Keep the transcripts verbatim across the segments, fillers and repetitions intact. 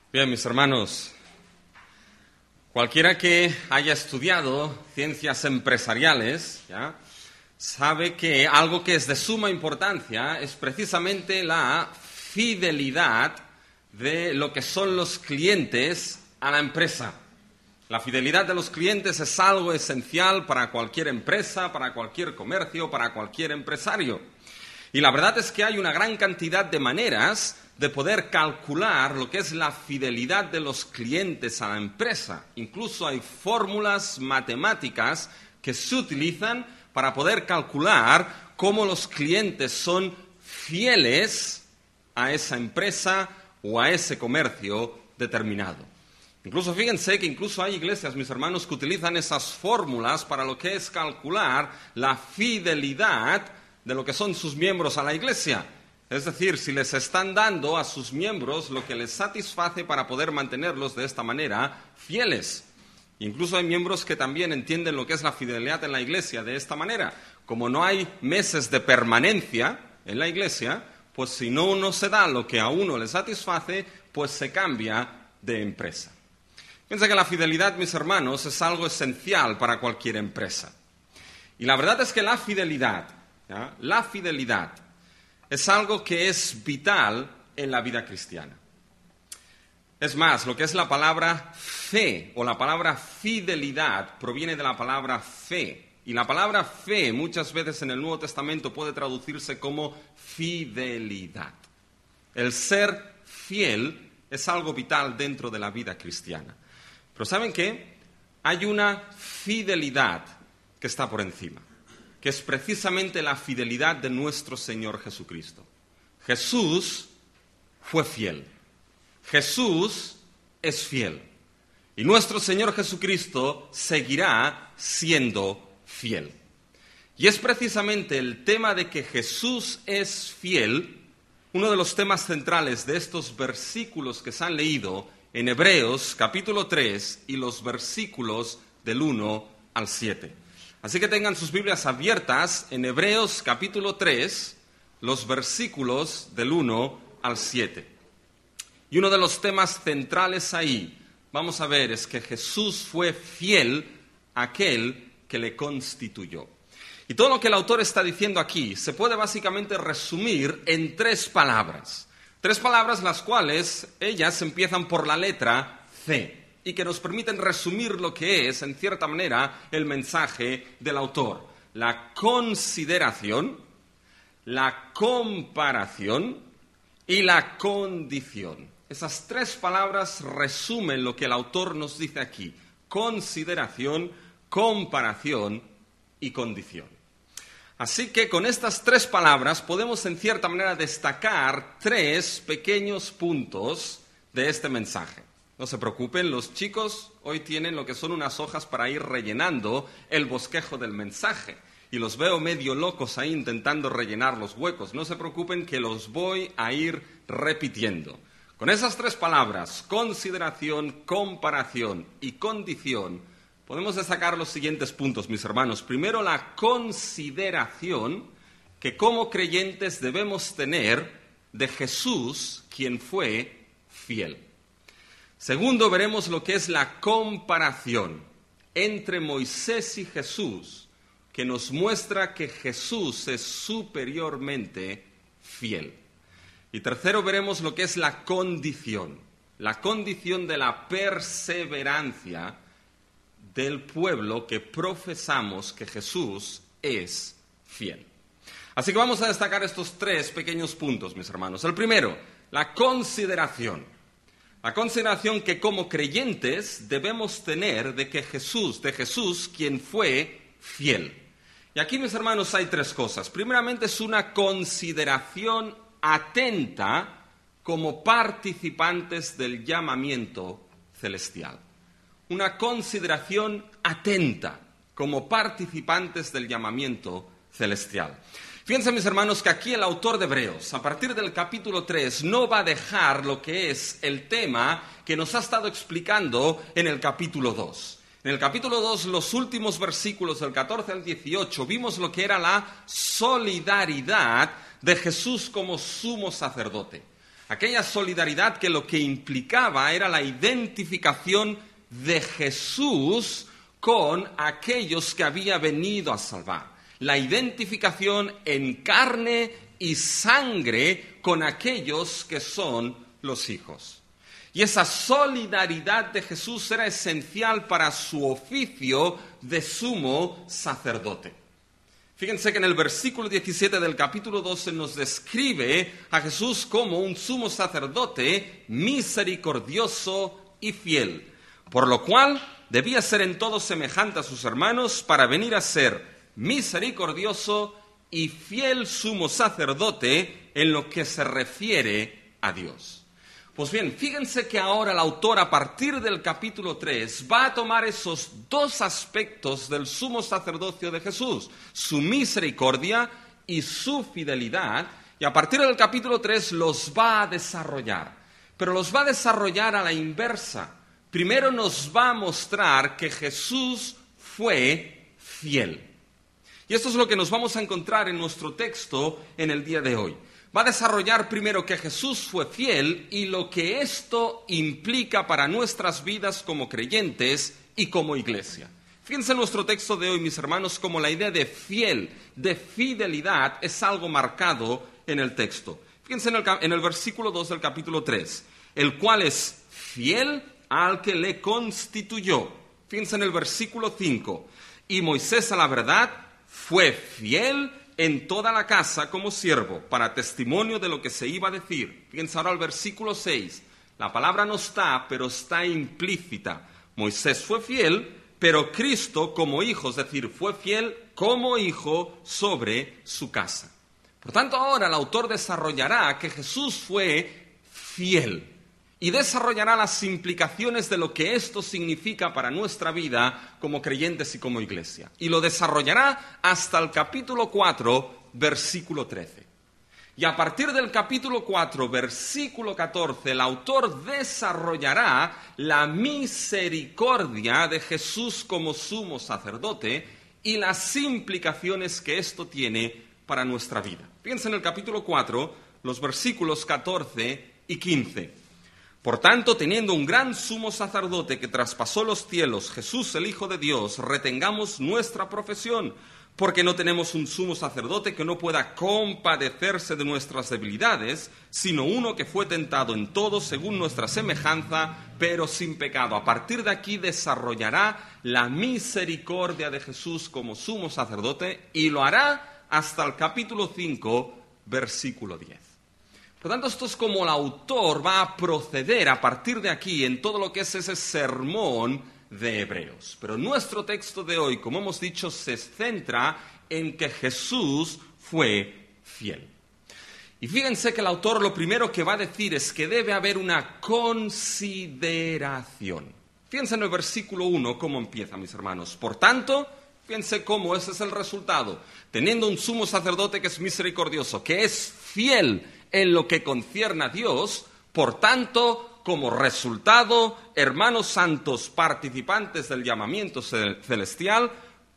Bien, mis hermanos, cualquiera que haya estudiado ciencias empresariales, ¿ya?, sabe que algo que es de suma importancia es precisamente la fidelidad de lo que son los clientes a la empresa. La fidelidad de los clientes es algo esencial para cualquier empresa, para cualquier comercio, para cualquier empresario. Y la verdad es que hay una gran cantidad de maneras de poder calcular lo que es la fidelidad de los clientes a la empresa. Incluso hay fórmulas matemáticas que se utilizan para poder calcular cómo los clientes son fieles a esa empresa o a ese comercio determinado. Incluso fíjense que incluso hay iglesias, mis hermanos, que utilizan esas fórmulas para lo que es calcular la fidelidad de lo que son sus miembros a la iglesia. Es decir, si les están dando a sus miembros lo que les satisface para poder mantenerlos de esta manera fieles. Incluso hay miembros que también entienden lo que es la fidelidad en la iglesia de esta manera. Como no hay meses de permanencia en la iglesia, pues si no uno se da lo que a uno le satisface, pues se cambia de empresa. Piensa que la fidelidad, mis hermanos, es algo esencial para cualquier empresa. Y la verdad es que la fidelidad, ¿ya?, la fidelidad es algo que es vital en la vida cristiana. Es más, lo que es la palabra fe o la palabra fidelidad proviene de la palabra fe. Y la palabra fe muchas veces en el Nuevo Testamento puede traducirse como fidelidad. El ser fiel es algo vital dentro de la vida cristiana. Pero ¿saben qué? Hay una fidelidad que está por encima, que es precisamente la fidelidad de nuestro Señor Jesucristo. Jesús fue fiel. Jesús es fiel. Y nuestro Señor Jesucristo seguirá siendo fiel. Y es precisamente el tema de que Jesús es fiel, uno de los temas centrales de estos versículos que se han leído en Hebreos capítulo tres y los versículos del uno al siete. Así que tengan sus Biblias abiertas en Hebreos capítulo tres, los versículos del uno al siete. Y uno de los temas centrales ahí, vamos a ver, es que Jesús fue fiel a aquel que le constituyó. Y todo lo que el autor está diciendo aquí se puede básicamente resumir en tres palabras. Tres palabras las cuales ellas empiezan por la letra C y que nos permiten resumir lo que es, en cierta manera, el mensaje del autor. La consideración, la comparación y la condición. Esas tres palabras resumen lo que el autor nos dice aquí: consideración, comparación y condición. Así que con estas tres palabras podemos en cierta manera destacar tres pequeños puntos de este mensaje. No se preocupen, los chicos hoy tienen lo que son unas hojas para ir rellenando el bosquejo del mensaje. Y los veo medio locos ahí intentando rellenar los huecos. No se preocupen que los voy a ir repitiendo. Con esas tres palabras, consideración, comparación y condición, podemos destacar los siguientes puntos, mis hermanos. Primero, la consideración que como creyentes debemos tener de Jesús, quien fue fiel. Segundo, veremos lo que es la comparación entre Moisés y Jesús, que nos muestra que Jesús es superiormente fiel. Y tercero, veremos lo que es la condición, la condición de la perseverancia del pueblo que profesamos que Jesús es fiel. Así que vamos a destacar estos tres pequeños puntos, mis hermanos. El primero, la consideración. La consideración que como creyentes debemos tener de que Jesús, de Jesús, quien fue fiel. Y aquí, mis hermanos, hay tres cosas. Primeramente, es una consideración atenta como participantes del llamamiento celestial. Una consideración atenta como participantes del llamamiento celestial. Fíjense, mis hermanos, que aquí el autor de Hebreos, a partir del capítulo tres, no va a dejar lo que es el tema que nos ha estado explicando en el capítulo dos. En el capítulo dos, los últimos versículos del catorce al dieciocho, vimos lo que era la solidaridad de Jesús como sumo sacerdote. Aquella solidaridad que lo que implicaba era la identificación de Jesús con aquellos que había venido a salvar. La identificación en carne y sangre con aquellos que son los hijos. Y esa solidaridad de Jesús era esencial para su oficio de sumo sacerdote. Fíjense que en el versículo diecisiete del capítulo doce nos describe a Jesús como un sumo sacerdote misericordioso y fiel, por lo cual debía ser en todo semejante a sus hermanos para venir a ser misericordioso y fiel sumo sacerdote en lo que se refiere a Dios. Pues bien, fíjense que ahora el autor, a partir del capítulo tres, va a tomar esos dos aspectos del sumo sacerdocio de Jesús, su misericordia y su fidelidad, y a partir del capítulo tres los va a desarrollar. Pero los va a desarrollar a la inversa. Primero nos va a mostrar que Jesús fue fiel. Y esto es lo que nos vamos a encontrar en nuestro texto en el día de hoy. Va a desarrollar primero que Jesús fue fiel y lo que esto implica para nuestras vidas como creyentes y como iglesia. Fíjense en nuestro texto de hoy, mis hermanos, como la idea de fiel, de fidelidad, es algo marcado en el texto. Fíjense en el, en el versículo dos del capítulo tres, el cual es fiel al que le constituyó. Fíjense en el versículo cinco, y Moisés a la verdad fue fiel en toda la casa como siervo, para testimonio de lo que se iba a decir. Fíjense ahora el versículo seis. La palabra no está, pero está implícita. Moisés fue fiel, pero Cristo como hijo, es decir, fue fiel como hijo sobre su casa. Por tanto, ahora el autor desarrollará que Jesús fue fiel y desarrollará las implicaciones de lo que esto significa para nuestra vida como creyentes y como iglesia. Y lo desarrollará hasta el capítulo cuatro, versículo trece. Y a partir del capítulo cuatro, versículo catorce, el autor desarrollará la misericordia de Jesús como sumo sacerdote y las implicaciones que esto tiene para nuestra vida. Fíjense en el capítulo cuatro, los versículos catorce y quince. Por tanto, teniendo un gran sumo sacerdote que traspasó los cielos, Jesús el Hijo de Dios, retengamos nuestra profesión, porque no tenemos un sumo sacerdote que no pueda compadecerse de nuestras debilidades, sino uno que fue tentado en todo según nuestra semejanza, pero sin pecado. A partir de aquí desarrollará la misericordia de Jesús como sumo sacerdote y lo hará hasta el capítulo cinco, versículo diez. Por tanto, esto es como el autor va a proceder a partir de aquí en todo lo que es ese sermón de Hebreos. Pero nuestro texto de hoy, como hemos dicho, se centra en que Jesús fue fiel. Y fíjense que el autor lo primero que va a decir es que debe haber una consideración. Fíjense en el versículo uno cómo empieza, mis hermanos. Por tanto, fíjense cómo ese es el resultado. Teniendo un sumo sacerdote que es misericordioso, que es fiel en lo que concierne a Dios, por tanto, como resultado, hermanos santos, participantes del llamamiento celestial,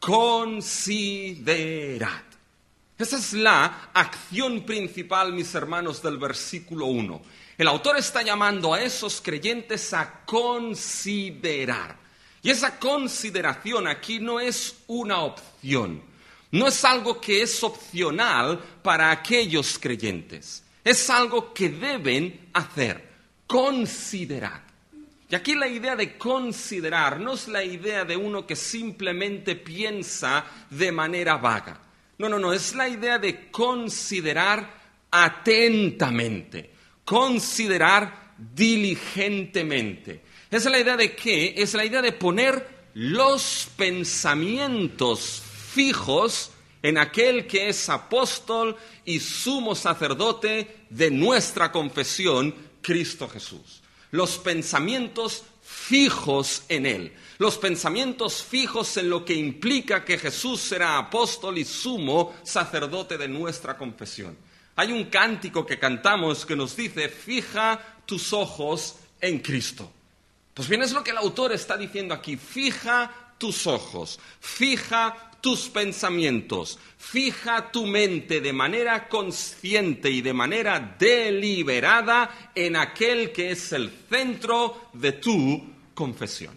considerad. Esa es la acción principal, mis hermanos, del versículo uno. El autor está llamando a esos creyentes a considerar. Y esa consideración aquí no es una opción. No es algo que es opcional para aquellos creyentes. Es algo que deben hacer, considerar. Y aquí la idea de considerar no es la idea de uno que simplemente piensa de manera vaga. No, no, no, es la idea de considerar atentamente, considerar diligentemente. Es la idea de qué? Es la idea de poner los pensamientos fijos en aquel que es apóstol y sumo sacerdote de nuestra confesión, Cristo Jesús. Los pensamientos fijos en Él. Los pensamientos fijos en lo que implica que Jesús será apóstol y sumo sacerdote de nuestra confesión. Hay un cántico que cantamos que nos dice, fija tus ojos en Cristo. Pues bien, es lo que el autor está diciendo aquí, fija tus ojos, fija tus pensamientos, fija tu mente de manera consciente y de manera deliberada en aquel que es el centro de tu confesión.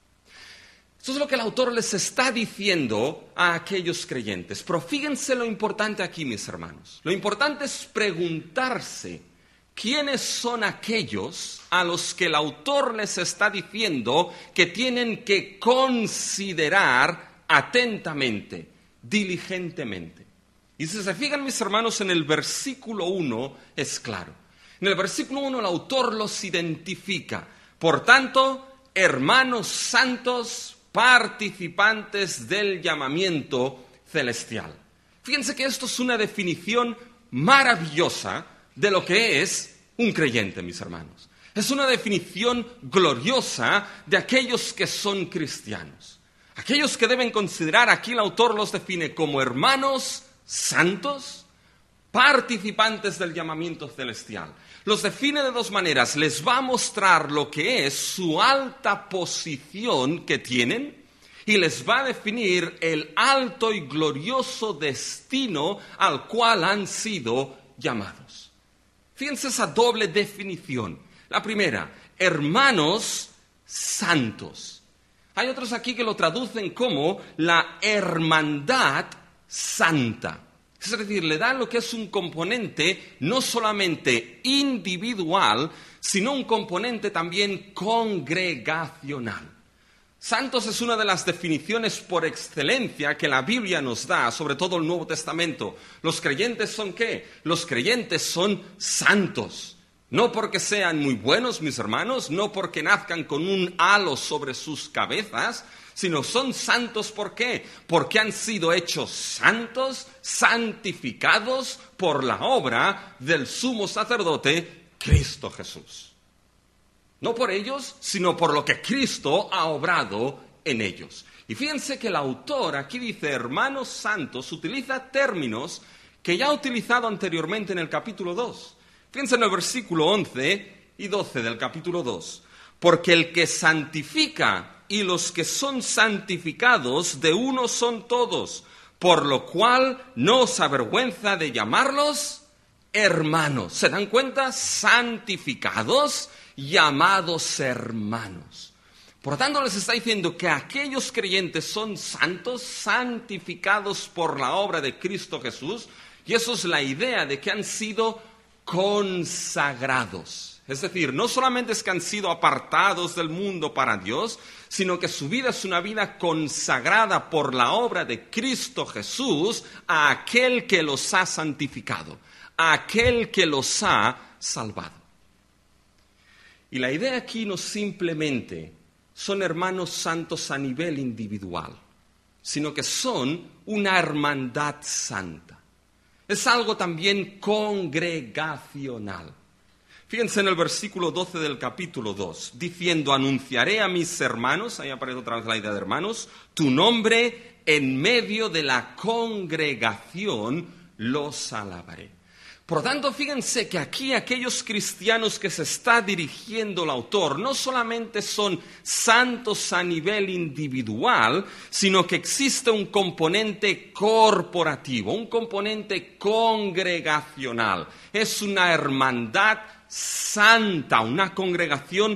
Esto es lo que el autor les está diciendo a aquellos creyentes. Pero fíjense lo importante aquí, mis hermanos. Lo importante es preguntarse quiénes son aquellos a los que el autor les está diciendo que tienen que considerar atentamente, diligentemente. Y si se fijan, mis hermanos, en el versículo uno es claro. En el versículo uno el autor los identifica. Por tanto, hermanos santos, participantes del llamamiento celestial. Fíjense que esto es una definición maravillosa de lo que es un creyente, mis hermanos. Es una definición gloriosa de aquellos que son cristianos. Aquellos que deben considerar, aquí el autor los define como hermanos santos, participantes del llamamiento celestial. Los define de dos maneras. Les va a mostrar lo que es su alta posición que tienen y les va a definir el alto y glorioso destino al cual han sido llamados. Fíjense esa doble definición. La primera, hermanos santos. Hay otros aquí que lo traducen como la hermandad santa. Es decir, le dan lo que es un componente no solamente individual, sino un componente también congregacional. Santos es una de las definiciones por excelencia que la Biblia nos da, sobre todo el Nuevo Testamento. ¿Los creyentes son qué? Los creyentes son santos. No porque sean muy buenos, mis hermanos, no porque nazcan con un halo sobre sus cabezas, sino son santos, ¿por qué? Porque han sido hechos santos, santificados por la obra del sumo sacerdote Cristo Jesús. No por ellos, sino por lo que Cristo ha obrado en ellos. Y fíjense que el autor aquí dice hermanos santos, utiliza términos que ya ha utilizado anteriormente en el capítulo dos. Fíjense en el versículo once y doce del capítulo dos. Porque el que santifica y los que son santificados de uno son todos, por lo cual no os avergüenza de llamarlos hermanos. ¿Se dan cuenta? Santificados, llamados hermanos. Por tanto, les está diciendo que aquellos creyentes son santos, santificados por la obra de Cristo Jesús, y eso es la idea de que han sido consagrados. Es decir, no solamente es que han sido apartados del mundo para Dios, sino que su vida es una vida consagrada por la obra de Cristo Jesús a aquel que los ha santificado, a aquel que los ha salvado. Y la idea aquí no simplemente son hermanos santos a nivel individual, sino que son una hermandad santa. Es algo también congregacional. Fíjense en el versículo doce del capítulo dos, diciendo, anunciaré a mis hermanos, ahí aparece otra vez la idea de hermanos, tu nombre en medio de la congregación los alabaré. Por tanto, fíjense que aquí aquellos cristianos que se está dirigiendo el autor no solamente son santos a nivel individual, sino que existe un componente corporativo, un componente congregacional. Es una hermandad santa, una congregación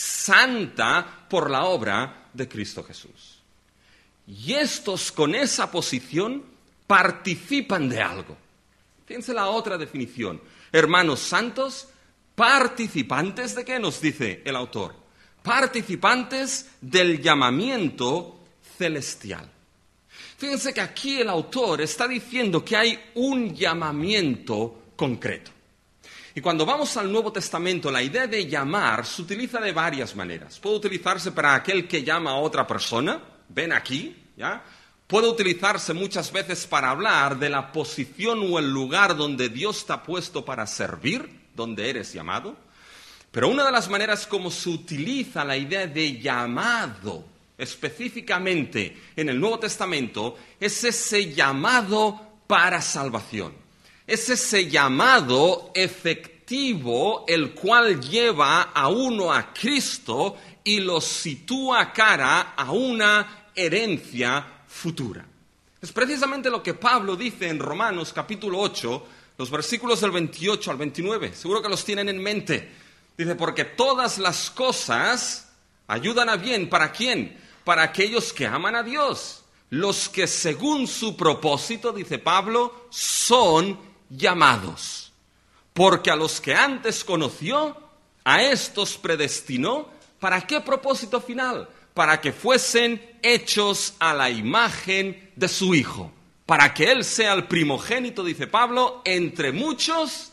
santa por la obra de Cristo Jesús. Y estos con esa posición participan de algo. Fíjense la otra definición. Hermanos santos, participantes de qué nos dice el autor. Participantes del llamamiento celestial. Fíjense que aquí el autor está diciendo que hay un llamamiento concreto. Y cuando vamos al Nuevo Testamento, la idea de llamar se utiliza de varias maneras. Puede utilizarse para aquel que llama a otra persona, ven aquí, ¿ya? Puede utilizarse muchas veces para hablar de la posición o el lugar donde Dios te ha puesto para servir, donde eres llamado. Pero una de las maneras como se utiliza la idea de llamado específicamente en el Nuevo Testamento es ese llamado para salvación. Es ese llamado efectivo el cual lleva a uno a Cristo y lo sitúa cara a una herencia futura. Es precisamente lo que Pablo dice en Romanos capítulo ocho, los versículos del veintiocho al veintinueve. Seguro que los tienen en mente. Dice, porque todas las cosas ayudan a bien. ¿Para quién? Para aquellos que aman a Dios. Los que según su propósito, dice Pablo, son llamados. Porque a los que antes conoció, a estos predestinó. ¿Para qué propósito final? Para que fuesen hechos a la imagen de su Hijo. Para que Él sea el primogénito, dice Pablo, entre muchos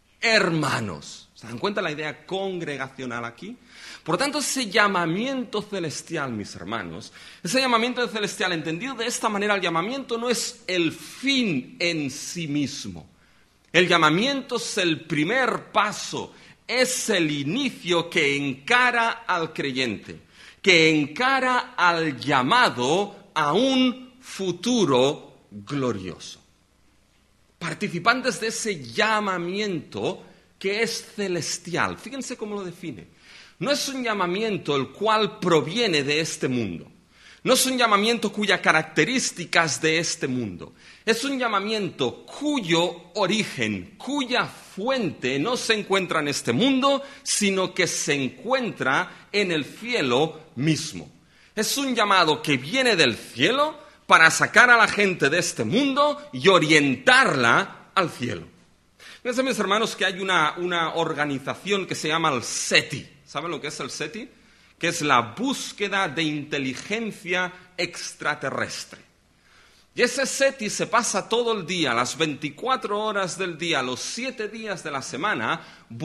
hermanos. ¿Se dan cuenta la idea congregacional aquí? Por lo tanto, ese llamamiento celestial, mis hermanos, ese llamamiento celestial, entendido de esta manera, el llamamiento no es el fin en sí mismo. El llamamiento es el primer paso, es el inicio que encara al creyente, que encara al llamado a un futuro glorioso. Participantes de ese llamamiento que es celestial. Fíjense cómo lo define. No es un llamamiento el cual proviene de este mundo. No es un llamamiento cuya característica es de este mundo. Es un llamamiento cuyo origen, cuya fuente no se encuentra en este mundo, sino que se encuentra en el cielo mismo. Es un llamado que viene del cielo para sacar a la gente de este mundo y orientarla al cielo. Fíjense, mis hermanos, que hay una, una organización que se llama el SETI. ¿Saben lo que es el SETI? Que es la búsqueda de inteligencia extraterrestre. Y ese SETI se pasa todo el día, las veinticuatro horas del día, los siete días de la semana,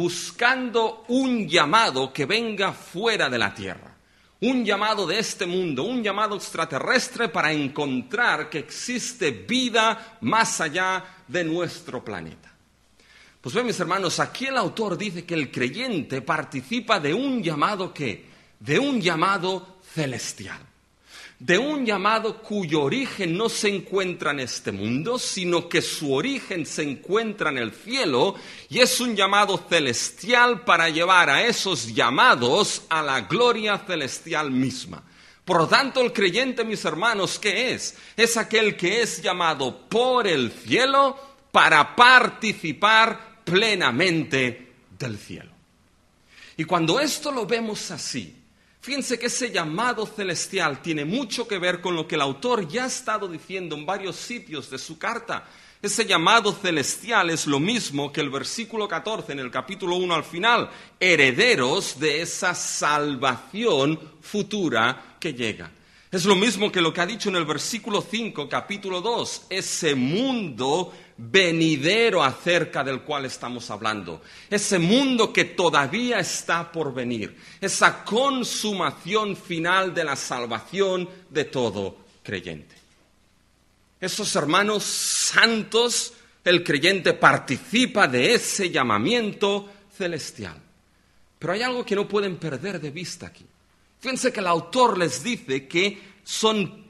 buscando un llamado que venga fuera de la Tierra. Un llamado de este mundo, un llamado extraterrestre para encontrar que existe vida más allá de nuestro planeta. Pues bien, mis hermanos, aquí el autor dice que el creyente participa de un llamado ¿qué? De un llamado celestial. De un llamado cuyo origen no se encuentra en este mundo, sino que su origen se encuentra en el cielo, y es un llamado celestial para llevar a esos llamados a la gloria celestial misma. Por lo tanto, el creyente, mis hermanos, ¿qué es? Es aquel que es llamado por el cielo para participar plenamente del cielo. Y cuando esto lo vemos así, fíjense que ese llamado celestial tiene mucho que ver con lo que el autor ya ha estado diciendo en varios sitios de su carta. Ese llamado celestial es lo mismo que el versículo catorce en el capítulo uno al final, herederos de esa salvación futura que llega. Es lo mismo que lo que ha dicho en el versículo cinco, capítulo dos, ese mundo venidero acerca del cual estamos hablando, ese mundo que todavía está por venir, esa consumación final de la salvación de todo creyente. Esos hermanos santos, el creyente participa de ese llamamiento celestial. Pero hay algo que no pueden perder de vista aquí. Fíjense que el autor les dice que son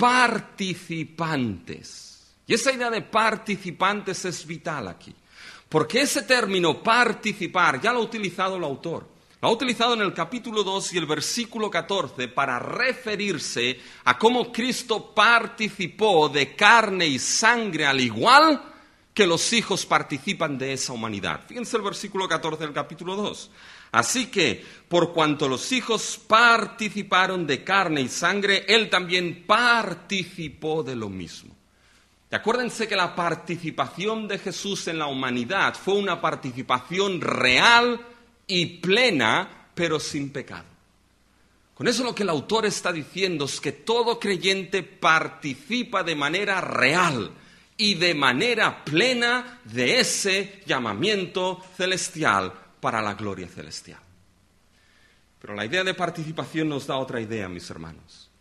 participantes. Y esa idea de participantes es vital aquí. Porque ese término participar ya lo ha utilizado el autor. Lo ha utilizado en el capítulo dos y el versículo catorce para referirse a cómo Cristo participó de carne y sangre al igual que los hijos participan de esa humanidad. Fíjense el versículo catorce del capítulo dos. Así que, por cuanto los hijos participaron de carne y sangre, Él también participó de lo mismo. Y acuérdense que la participación de Jesús en la humanidad fue una participación real y plena, pero sin pecado. Con eso lo que el autor está diciendo es que todo creyente participa de manera real y de manera plena de ese llamamiento celestial para la gloria celestial. Pero la idea de participación nos da otra idea, mis hermanos.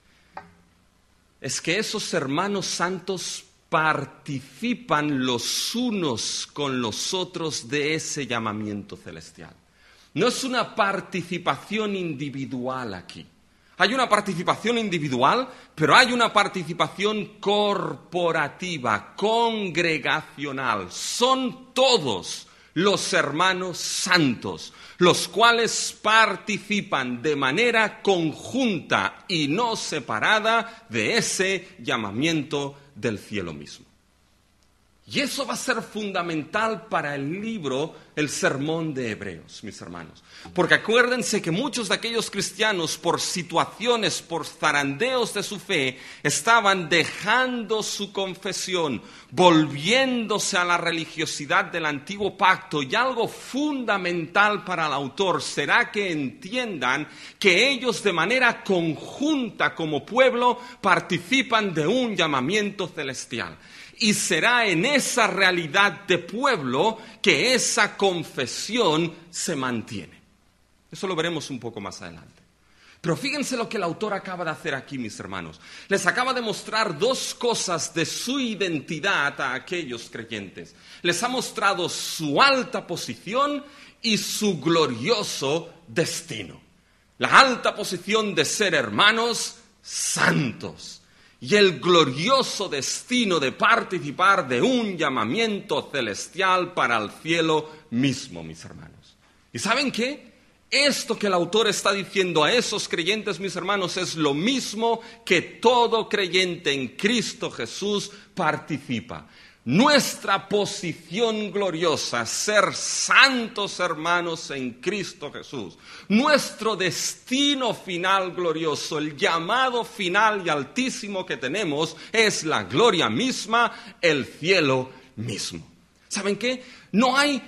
Es que esos hermanos santos participan los unos con los otros de ese llamamiento celestial. No es una participación individual aquí. Hay una participación individual, pero hay una participación corporativa, congregacional. Son todos los hermanos santos, los cuales participan de manera conjunta y no separada de ese llamamiento del cielo mismo. Y eso va a ser fundamental para el libro, el Sermón de Hebreos, mis hermanos. Porque acuérdense que muchos de aquellos cristianos, por situaciones, por zarandeos de su fe, estaban dejando su confesión, volviéndose a la religiosidad del antiguo pacto. Y algo fundamental para el autor será que entiendan que ellos de manera conjunta como pueblo participan de un llamamiento celestial. Y será en esa realidad de pueblo que esa confesión se mantiene. Eso lo veremos un poco más adelante. Pero fíjense lo que el autor acaba de hacer aquí, mis hermanos. Les acaba de mostrar dos cosas de su identidad a aquellos creyentes. Les ha mostrado su alta posición y su glorioso destino. La alta posición de ser hermanos santos. Y el glorioso destino de participar de un llamamiento celestial para el cielo mismo, mis hermanos. ¿Y saben qué? Esto que el autor está diciendo a esos creyentes, mis hermanos, es lo mismo que todo creyente en Cristo Jesús participa. Nuestra posición gloriosa, ser santos hermanos en Cristo Jesús. Nuestro destino final glorioso, el llamado final y altísimo que tenemos es la gloria misma, el cielo mismo. ¿Saben qué? No hay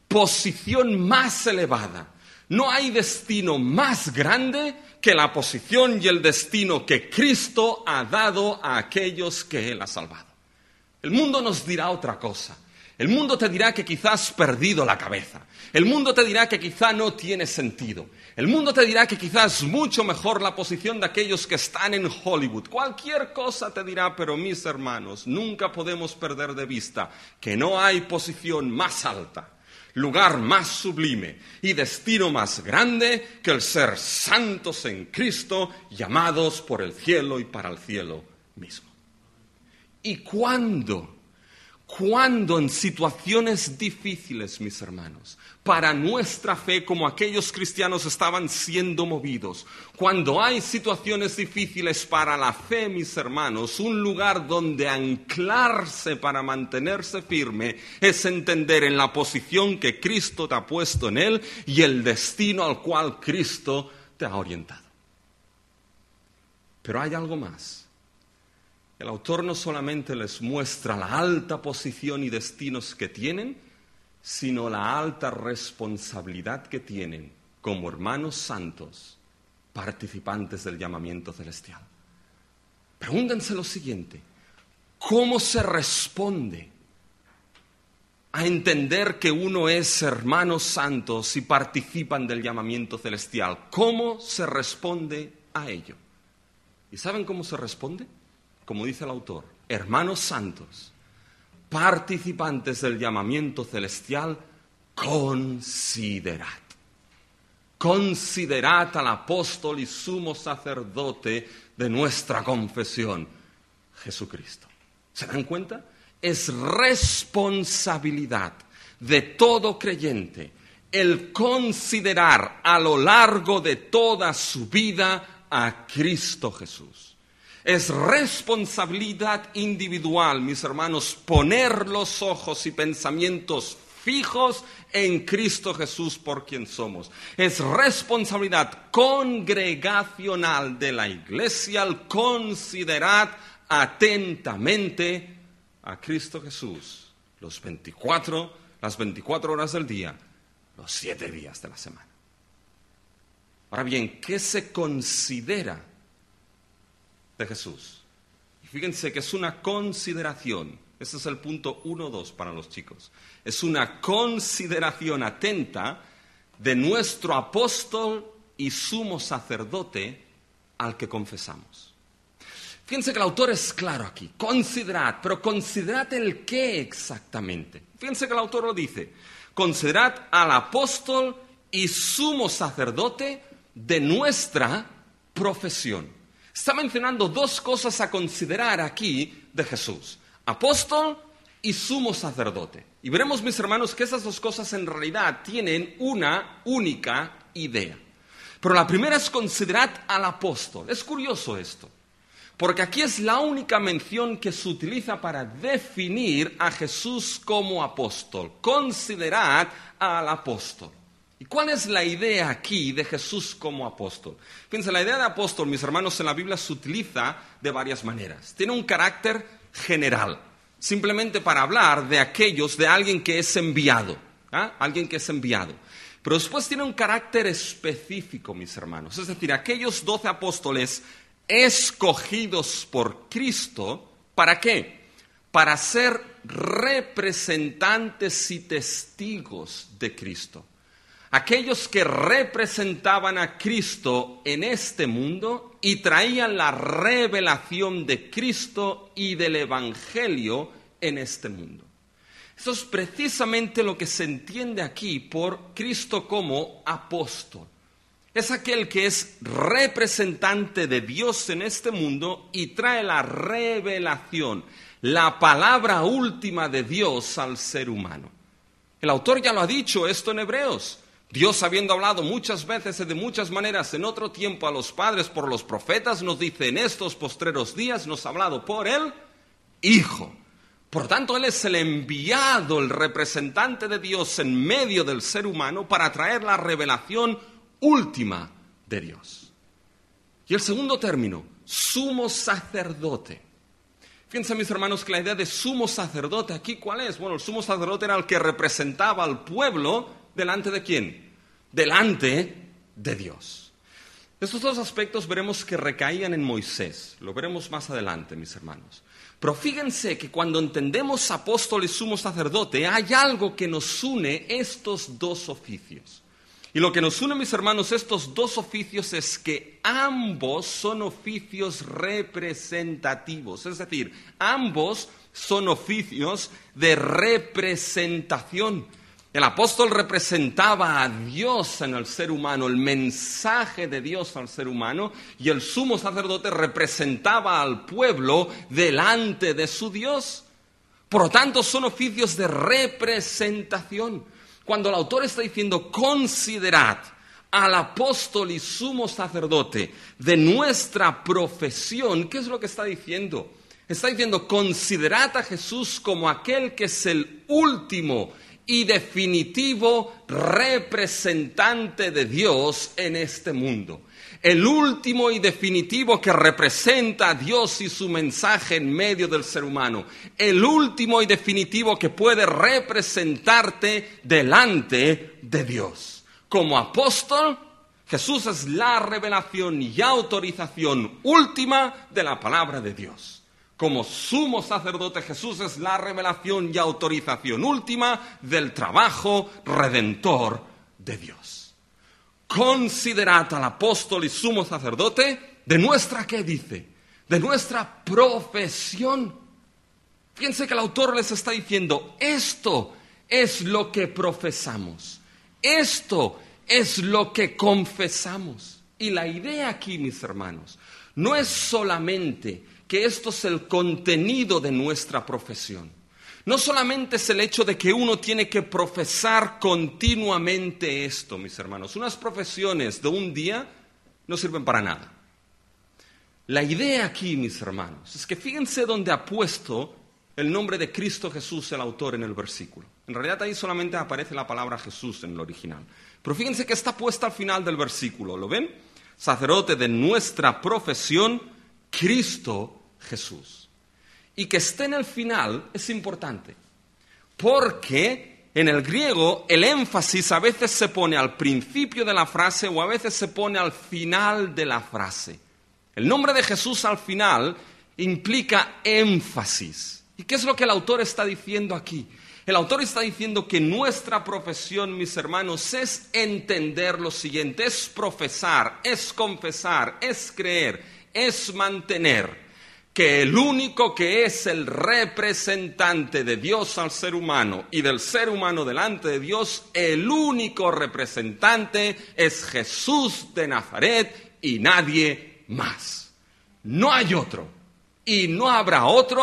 posición más elevada, no hay destino más grande que la posición y el destino que Cristo ha dado a aquellos que Él ha salvado. El mundo nos dirá otra cosa. El mundo te dirá que quizás has perdido la cabeza. El mundo te dirá que quizá no tiene sentido. El mundo te dirá que quizás es mucho mejor la posición de aquellos que están en Hollywood. Cualquier cosa te dirá, pero mis hermanos, nunca podemos perder de vista que no hay posición más alta, lugar más sublime y destino más grande que el ser santos en Cristo, llamados por el cielo y para el cielo mismo. ¿Y cuándo? ¿Cuándo en situaciones difíciles, mis hermanos, para nuestra fe, como aquellos cristianos estaban siendo movidos? Cuando hay situaciones difíciles para la fe, mis hermanos, un lugar donde anclarse para mantenerse firme es entender en la posición que Cristo te ha puesto en él y el destino al cual Cristo te ha orientado. Pero hay algo más. El autor no solamente les muestra la alta posición y destinos que tienen, sino la alta responsabilidad que tienen como hermanos santos, participantes del llamamiento celestial. Pregúntense lo siguiente: ¿cómo se responde a entender que uno es hermanos santos y participan del llamamiento celestial? ¿Cómo se responde a ello? ¿Y saben cómo se responde? Como dice el autor, hermanos santos, participantes del llamamiento celestial, considerad. Considerad al apóstol y sumo sacerdote de nuestra confesión, Jesucristo. ¿Se dan cuenta? Es responsabilidad de todo creyente el considerar a lo largo de toda su vida a Cristo Jesús. Es responsabilidad individual, mis hermanos, poner los ojos y pensamientos fijos en Cristo Jesús por quien somos. Es responsabilidad congregacional de la Iglesia el considerar atentamente a Cristo Jesús los veinticuatro, las veinticuatro horas del día, los siete días de la semana. Ahora bien, ¿qué se considera de Jesús? Y fíjense que es una consideración. Ese es el punto uno dos para los chicos. Es una consideración atenta de nuestro apóstol y sumo sacerdote al que confesamos. Fíjense que el autor es claro aquí. Considerad, pero considerad el qué exactamente. Fíjense que el autor lo dice. Considerad al apóstol y sumo sacerdote de nuestra profesión. Está mencionando dos cosas a considerar aquí de Jesús: apóstol y sumo sacerdote. Y veremos, mis hermanos, que esas dos cosas en realidad tienen una única idea. Pero la primera es considerad al apóstol. Es curioso esto, porque aquí es la única mención que se utiliza para definir a Jesús como apóstol. Considerad al apóstol. ¿Y cuál es la idea aquí de Jesús como apóstol? Fíjense, la idea de apóstol, mis hermanos, en la Biblia se utiliza de varias maneras. Tiene un carácter general, simplemente para hablar de aquellos, de alguien que es enviado, ¿eh? Alguien que es enviado. Pero después tiene un carácter específico, mis hermanos. Es decir, aquellos doce apóstoles escogidos por Cristo, ¿para qué? Para ser representantes y testigos de Cristo. Aquellos que representaban a Cristo en este mundo y traían la revelación de Cristo y del Evangelio en este mundo. Eso es precisamente lo que se entiende aquí por Cristo como apóstol. Es aquel que es representante de Dios en este mundo y trae la revelación, la palabra última de Dios al ser humano. El autor ya lo ha dicho esto en Hebreos. Dios, habiendo hablado muchas veces y de muchas maneras en otro tiempo a los padres por los profetas, nos dice en estos postreros días, nos ha hablado por el Hijo. Por tanto, Él es el enviado, el representante de Dios en medio del ser humano para traer la revelación última de Dios. Y el segundo término, sumo sacerdote. Fíjense, mis hermanos, que la idea de sumo sacerdote aquí, ¿cuál es? Bueno, el sumo sacerdote era el que representaba al pueblo. ¿Delante de quién? Delante de Dios. Estos dos aspectos veremos que recaían en Moisés. Lo veremos más adelante, mis hermanos. Pero fíjense que cuando entendemos apóstol y sumo sacerdote, hay algo que nos une estos dos oficios. Y lo que nos une, mis hermanos, estos dos oficios es que ambos son oficios representativos. Es decir, ambos son oficios de representación. El apóstol representaba a Dios en el ser humano, el mensaje de Dios al ser humano, y el sumo sacerdote representaba al pueblo delante de su Dios. Por lo tanto, son oficios de representación. Cuando el autor está diciendo, considerad al apóstol y sumo sacerdote de nuestra profesión, ¿qué es lo que está diciendo? Está diciendo, considerad a Jesús como aquel que es el último y definitivo representante de Dios en este mundo. El último y definitivo que representa a Dios y su mensaje en medio del ser humano. El último y definitivo que puede representarte delante de Dios. Como apóstol, Jesús es la revelación y autorización última de la palabra de Dios. Como sumo sacerdote, Jesús es la revelación y autorización última del trabajo redentor de Dios. Considerad al apóstol y sumo sacerdote de nuestra, ¿qué dice? De nuestra profesión. Fíjense que el autor les está diciendo, esto es lo que profesamos. Esto es lo que confesamos. Y la idea aquí, mis hermanos, no es solamente que esto es el contenido de nuestra profesión. No solamente es el hecho de que uno tiene que profesar continuamente esto, mis hermanos. Unas profesiones de un día no sirven para nada. La idea aquí, mis hermanos, es que fíjense dónde ha puesto el nombre de Cristo Jesús el autor en el versículo. En realidad ahí solamente aparece la palabra Jesús en el original. Pero fíjense que está puesta al final del versículo. ¿Lo ven? Sacerdote de nuestra profesión, Cristo Jesús. Y que esté en el final es importante, porque en el griego el énfasis a veces se pone al principio de la frase o a veces se pone al final de la frase. El nombre de Jesús al final implica énfasis. ¿Y qué es lo que el autor está diciendo aquí? El autor está diciendo que nuestra profesión, mis hermanos, es entender lo siguiente, es profesar, es confesar, es creer, es mantener que el único que es el representante de Dios al ser humano y del ser humano delante de Dios, el único representante es Jesús de Nazaret y nadie más. No hay otro y no habrá otro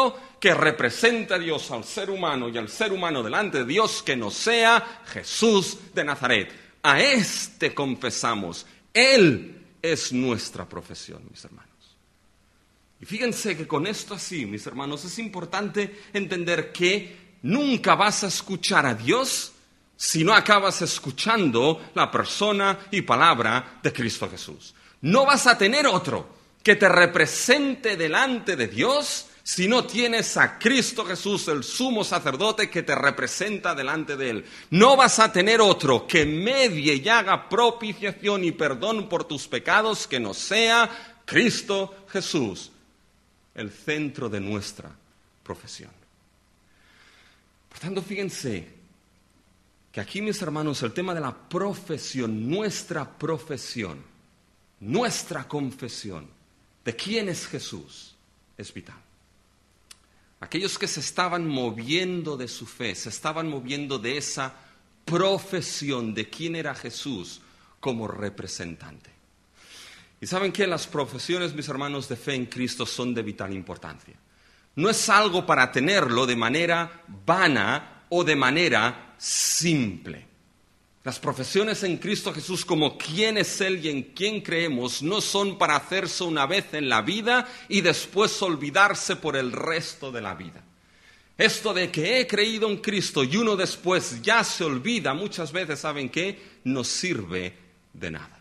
que represente a Dios al ser humano y al ser humano delante de Dios que no sea Jesús de Nazaret. A este confesamos. Él es nuestra profesión, mis hermanos. Y fíjense que con esto así, mis hermanos, es importante entender que nunca vas a escuchar a Dios si no acabas escuchando la persona y palabra de Cristo Jesús. No vas a tener otro que te represente delante de Dios si no tienes a Cristo Jesús, el sumo sacerdote, que te representa delante de Él. No vas a tener otro que medie y haga propiciación y perdón por tus pecados que no sea Cristo Jesús, el centro de nuestra profesión. Por tanto, fíjense que aquí, mis hermanos, el tema de la profesión, nuestra profesión, nuestra confesión de quién es Jesús, es vital. Aquellos que se estaban moviendo de su fe, se estaban moviendo de esa profesión de quién era Jesús como representante. Y saben que las profesiones, mis hermanos, de fe en Cristo son de vital importancia. No es algo para tenerlo de manera vana o de manera simple. Las profesiones en Cristo Jesús como quién es Él y en quién creemos no son para hacerse una vez en la vida y después olvidarse por el resto de la vida. Esto de que he creído en Cristo y uno después ya se olvida, muchas veces, ¿saben qué? No sirve de nada.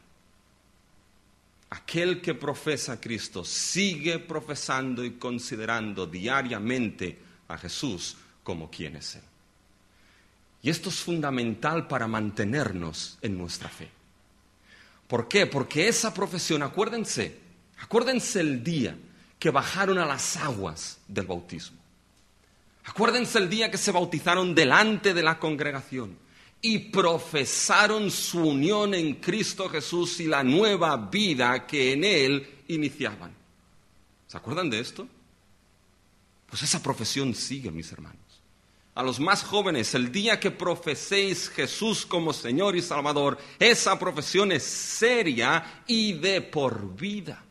Aquel que profesa a Cristo sigue profesando y considerando diariamente a Jesús como quién es Él. Y esto es fundamental para mantenernos en nuestra fe. ¿Por qué? Porque esa profesión, acuérdense, acuérdense el día que bajaron a las aguas del bautismo. Acuérdense el día que se bautizaron delante de la congregación y profesaron su unión en Cristo Jesús y la nueva vida que en Él iniciaban. ¿Se acuerdan de esto? Pues esa profesión sigue, mis hermanos. A los más jóvenes, el día que profeséis Jesús como Señor y Salvador, esa profesión es seria y de por vida.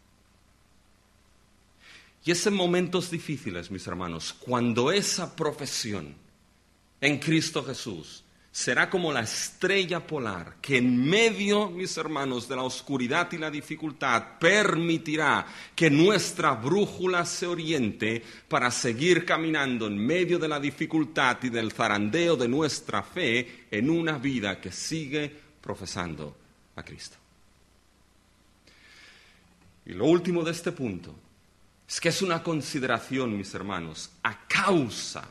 Y es en momentos difíciles, mis hermanos, cuando esa profesión en Cristo Jesús será como la estrella polar que en medio, mis hermanos, de la oscuridad y la dificultad permitirá que nuestra brújula se oriente para seguir caminando en medio de la dificultad y del zarandeo de nuestra fe en una vida que sigue profesando a Cristo. Y lo último de este punto es que es una consideración, mis hermanos, a causa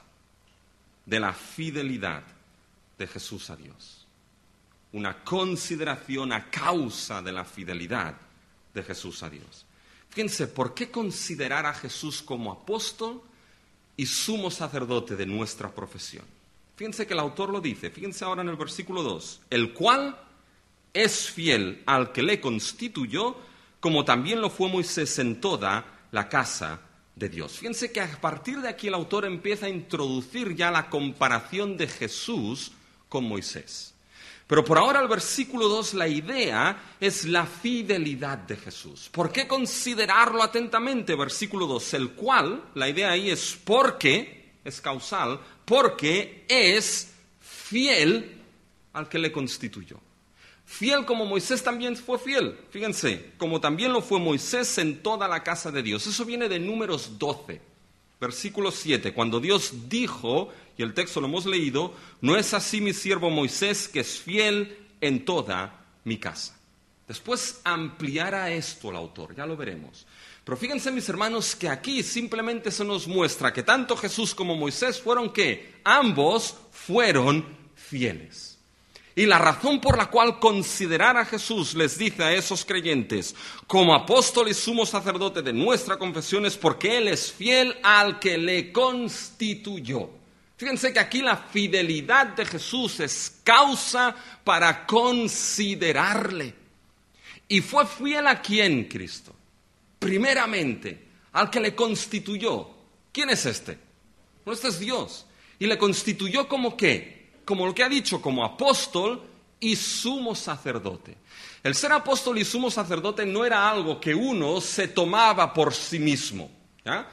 de la fidelidad de Jesús a Dios. Una consideración a causa de la fidelidad de Jesús a Dios. Fíjense, ¿por qué considerar a Jesús como apóstol y sumo sacerdote de nuestra profesión? Fíjense que el autor lo dice, fíjense ahora en el versículo dos, el cual es fiel al que le constituyó, como también lo fue Moisés en toda la casa de Dios. Fíjense que a partir de aquí el autor empieza a introducir ya la comparación de Jesús con Moisés. Pero por ahora el versículo dos, la idea es la fidelidad de Jesús. ¿Por qué considerarlo atentamente? Versículo dos, el cual, la idea ahí es porque, es causal, porque es fiel al que le constituyó. Fiel como Moisés también fue fiel, fíjense, como también lo fue Moisés en toda la casa de Dios. Eso viene de Números doce, versículo siete, cuando Dios dijo, y el texto lo hemos leído, no es así mi siervo Moisés, que es fiel en toda mi casa. Después ampliará esto el autor, ya lo veremos. Pero fíjense, mis hermanos, que aquí simplemente se nos muestra que tanto Jesús como Moisés fueron ¿qué? Ambos fueron fieles. Y la razón por la cual considerar a Jesús, les dice a esos creyentes, como apóstol y sumo sacerdote de nuestra confesión, es porque Él es fiel al que le constituyó. Fíjense que aquí la fidelidad de Jesús es causa para considerarle. ¿Y fue fiel a quién, Cristo? Primeramente, al que le constituyó. ¿Quién es este? Bueno, este es Dios. ¿Y le constituyó como qué? Como lo que ha dicho, como apóstol y sumo sacerdote. El ser apóstol y sumo sacerdote no era algo que uno se tomaba por sí mismo, ¿ya?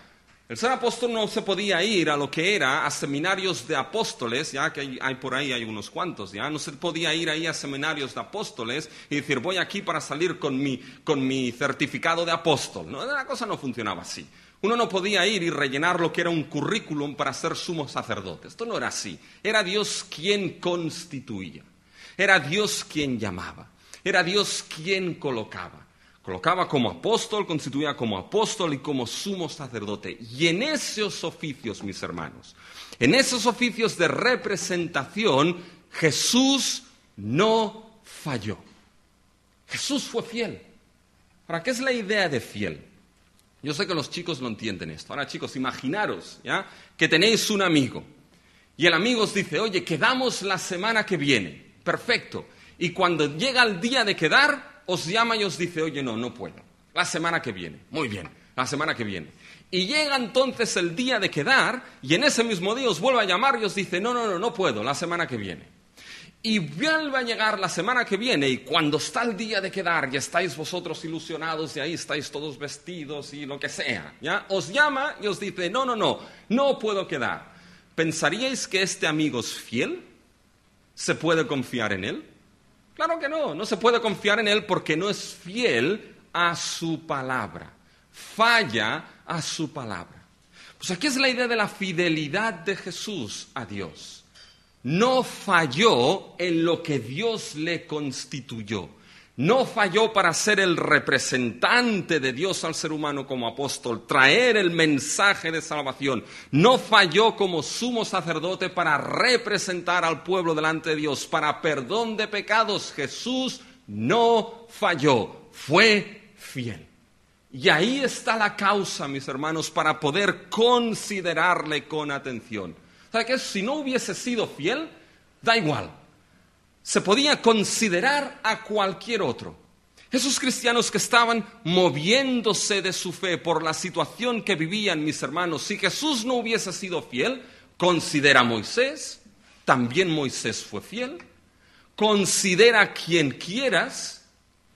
El ser apóstol no se podía ir a lo que era a seminarios de apóstoles, ya que hay, hay por ahí hay unos cuantos, ya no se podía ir ahí a seminarios de apóstoles y decir voy aquí para salir con mi, con mi certificado de apóstol. No, la cosa no funcionaba así. Uno no podía ir y rellenar lo que era un currículum para ser sumo sacerdote. Esto no era así. Era Dios quien constituía. Era Dios quien llamaba. Era Dios quien colocaba. Colocaba como apóstol, constituía como apóstol y como sumo sacerdote. Y en esos oficios, mis hermanos, en esos oficios de representación, Jesús no falló. Jesús fue fiel. Ahora, ¿qué es la idea de fiel? Yo sé que los chicos no entienden esto. Ahora, chicos, imaginaros, ¿ya?, que tenéis un amigo. Y el amigo os dice, oye, quedamos la semana que viene. Perfecto. Y cuando llega el día de quedar, os llama y os dice, oye, no, no puedo. La semana que viene. Muy bien, la semana que viene. Y llega entonces el día de quedar y en ese mismo día os vuelve a llamar y os dice, no, no, no, no puedo, la semana que viene. Y vuelve a llegar la semana que viene y cuando está el día de quedar y estáis vosotros ilusionados y ahí estáis todos vestidos y lo que sea, ¿ya?, os llama y os dice, no, no, no, no puedo quedar. ¿Pensaríais que este amigo es fiel? ¿Se puede confiar en él? Claro que no, no se puede confiar en él porque no es fiel a su palabra, falla a su palabra. Pues aquí es la idea de la fidelidad de Jesús a Dios. No falló en lo que Dios le constituyó. No falló para ser el representante de Dios al ser humano como apóstol, traer el mensaje de salvación. No falló como sumo sacerdote para representar al pueblo delante de Dios, para perdón de pecados. Jesús no falló, fue fiel. Y ahí está la causa, mis hermanos, para poder considerarle con atención. ¿Sabe qué? Si no hubiese sido fiel, da igual. Se podía considerar a cualquier otro. Esos cristianos que estaban moviéndose de su fe por la situación que vivían, mis hermanos, si Jesús no hubiese sido fiel, considera a Moisés, también Moisés fue fiel. Considera a quien quieras,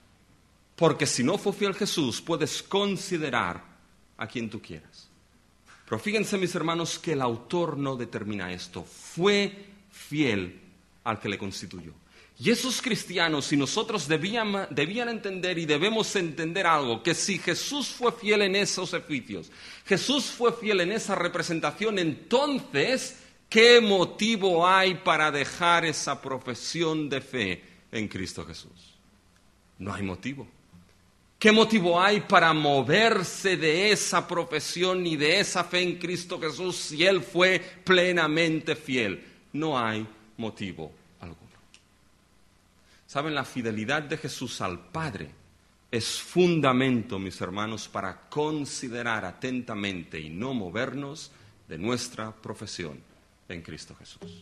porque si no fue fiel Jesús, puedes considerar a quien tú quieras. Pero fíjense, mis hermanos, que el autor no determina esto. Fue fiel al que le constituyó. Y esos cristianos y nosotros debían, debían entender y debemos entender algo, que si Jesús fue fiel en esos oficios, Jesús fue fiel en esa representación, entonces, ¿qué motivo hay para dejar esa profesión de fe en Cristo Jesús? No hay motivo. ¿Qué motivo hay para moverse de esa profesión y de esa fe en Cristo Jesús si Él fue plenamente fiel? No hay motivo alguno. ¿Saben? La fidelidad de Jesús al Padre es fundamento, mis hermanos, para considerar atentamente y no movernos de nuestra profesión en Cristo Jesús.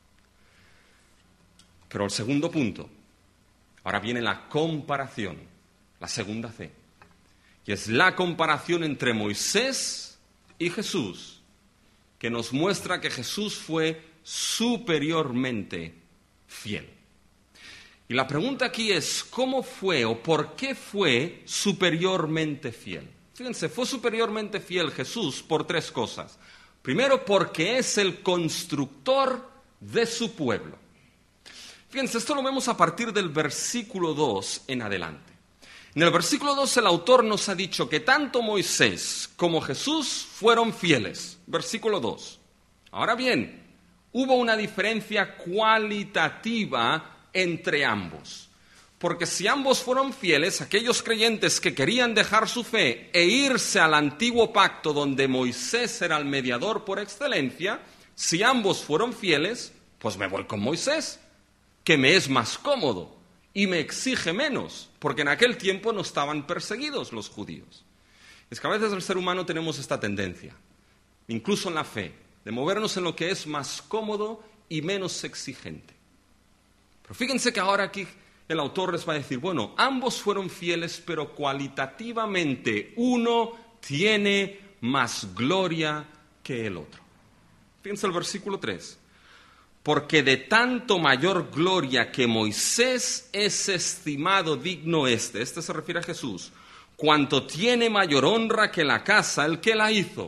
Pero el segundo punto, ahora viene la comparación, la segunda C, y es la comparación entre Moisés y Jesús, que nos muestra que Jesús fue superiormente fiel. Y la pregunta aquí es, ¿cómo fue o por qué fue superiormente fiel? Fíjense, fue superiormente fiel Jesús por tres cosas. Primero, porque es el constructor de su pueblo. Fíjense, esto lo vemos a partir del versículo dos en adelante. En el versículo dos el autor nos ha dicho que tanto Moisés como Jesús fueron fieles. Versículo dos. Ahora bien, hubo una diferencia cualitativa entre ambos. Porque si ambos fueron fieles, aquellos creyentes que querían dejar su fe e irse al antiguo pacto donde Moisés era el mediador por excelencia, si ambos fueron fieles, pues me voy con Moisés, que me es más cómodo y me exige menos, porque en aquel tiempo no estaban perseguidos los judíos. Es que a veces el ser humano tenemos esta tendencia, incluso en la fe, de movernos en lo que es más cómodo y menos exigente. Pero fíjense que ahora aquí el autor les va a decir, bueno, ambos fueron fieles, pero cualitativamente uno tiene más gloria que el otro. Fíjense el versículo tres. Porque de tanto mayor gloria que Moisés es estimado digno este, este se refiere a Jesús, cuanto tiene mayor honra que la casa el que la hizo.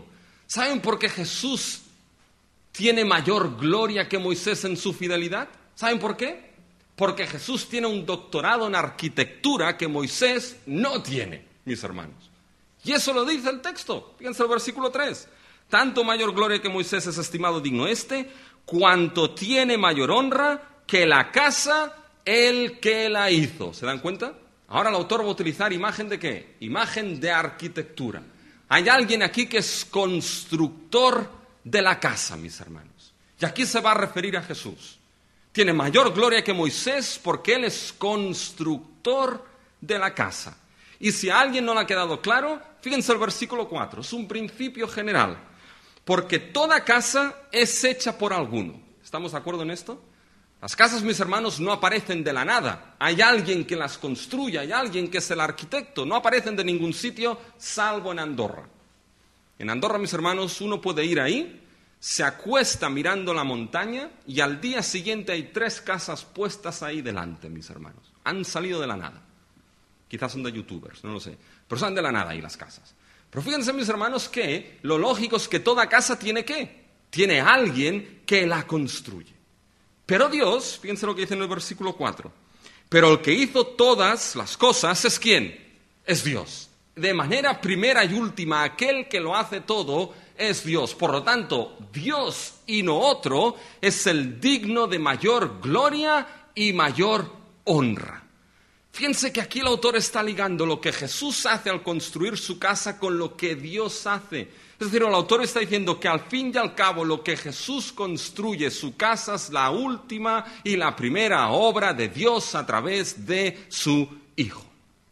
¿Saben por qué Jesús tiene mayor gloria que Moisés en su fidelidad? ¿Saben por qué? Porque Jesús tiene un doctorado en arquitectura que Moisés no tiene, mis hermanos. Y eso lo dice el texto. Fíjense el versículo tres. Tanto mayor gloria que Moisés es estimado digno este, cuanto tiene mayor honra que la casa el que la hizo. ¿Se dan cuenta? Ahora el autor va a utilizar imagen de ¿qué? Imagen de arquitectura. Hay alguien aquí que es constructor de la casa, mis hermanos. Y aquí se va a referir a Jesús. Tiene mayor gloria que Moisés porque él es constructor de la casa. Y si a alguien no le ha quedado claro, fíjense el versículo cuatro. Es un principio general. Porque toda casa es hecha por alguno. ¿Estamos de acuerdo en esto? Las casas, mis hermanos, no aparecen de la nada. Hay alguien que las construye, hay alguien que es el arquitecto. No aparecen de ningún sitio, salvo en Andorra. En Andorra, mis hermanos, uno puede ir ahí, se acuesta mirando la montaña y al día siguiente hay tres casas puestas ahí delante, mis hermanos. Han salido de la nada. Quizás son de youtubers, no lo sé. Pero salen de la nada ahí las casas. Pero fíjense, mis hermanos, que lo lógico es que toda casa tiene ¿qué? Tiene alguien que la construye. Pero Dios, fíjense lo que dice en el versículo cuatro, pero el que hizo todas las cosas es ¿quién? Es Dios. De manera primera y última, aquel que lo hace todo es Dios. Por lo tanto, Dios y no otro es el digno de mayor gloria y mayor honra. Fíjense que aquí el autor está ligando lo que Jesús hace al construir su casa con lo que Dios hace. Es decir, el autor está diciendo que al fin y al cabo lo que Jesús construye, su casa, es la última y la primera obra de Dios a través de su Hijo.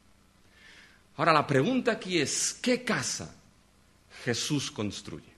Ahora, la pregunta aquí es, ¿qué casa Jesús construye?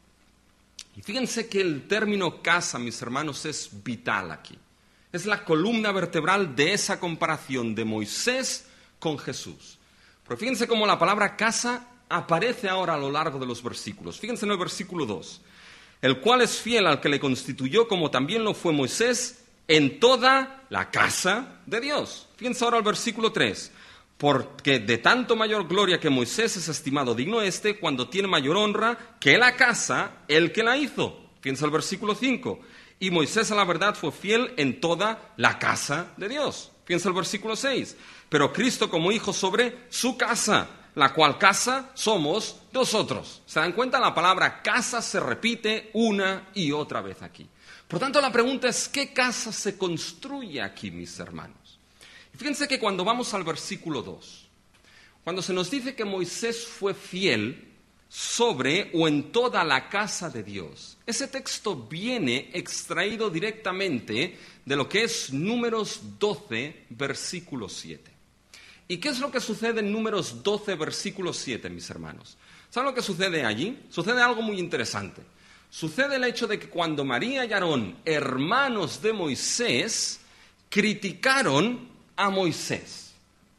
Y fíjense que el término casa, mis hermanos, es vital aquí. Es la columna vertebral de esa comparación de Moisés con Jesús. Pero fíjense cómo la palabra casa aparece ahora a lo largo de los versículos. Fíjense en el versículo dos. El cual es fiel al que le constituyó, como también lo fue Moisés, en toda la casa de Dios. Fíjense ahora el versículo tres. Porque de tanto mayor gloria que Moisés es estimado digno este, cuando tiene mayor honra que la casa, el que la hizo. Fíjense el versículo cinco. Y Moisés a la verdad fue fiel en toda la casa de Dios. Fíjense el versículo seis. Pero Cristo como hijo sobre su casa, la cual casa somos nosotros. ¿Se dan cuenta? La palabra casa se repite una y otra vez aquí. Por tanto, la pregunta es, ¿qué casa se construye aquí, mis hermanos? Y fíjense que cuando vamos al versículo dos, cuando se nos dice que Moisés fue fiel sobre o en toda la casa de Dios, ese texto viene extraído directamente de lo que es Números doce, versículo siete. ¿Y qué es lo que sucede en Números doce, versículo siete, mis hermanos? ¿Saben lo que sucede allí? Sucede algo muy interesante. Sucede el hecho de que cuando María y Aarón, hermanos de Moisés, criticaron a Moisés.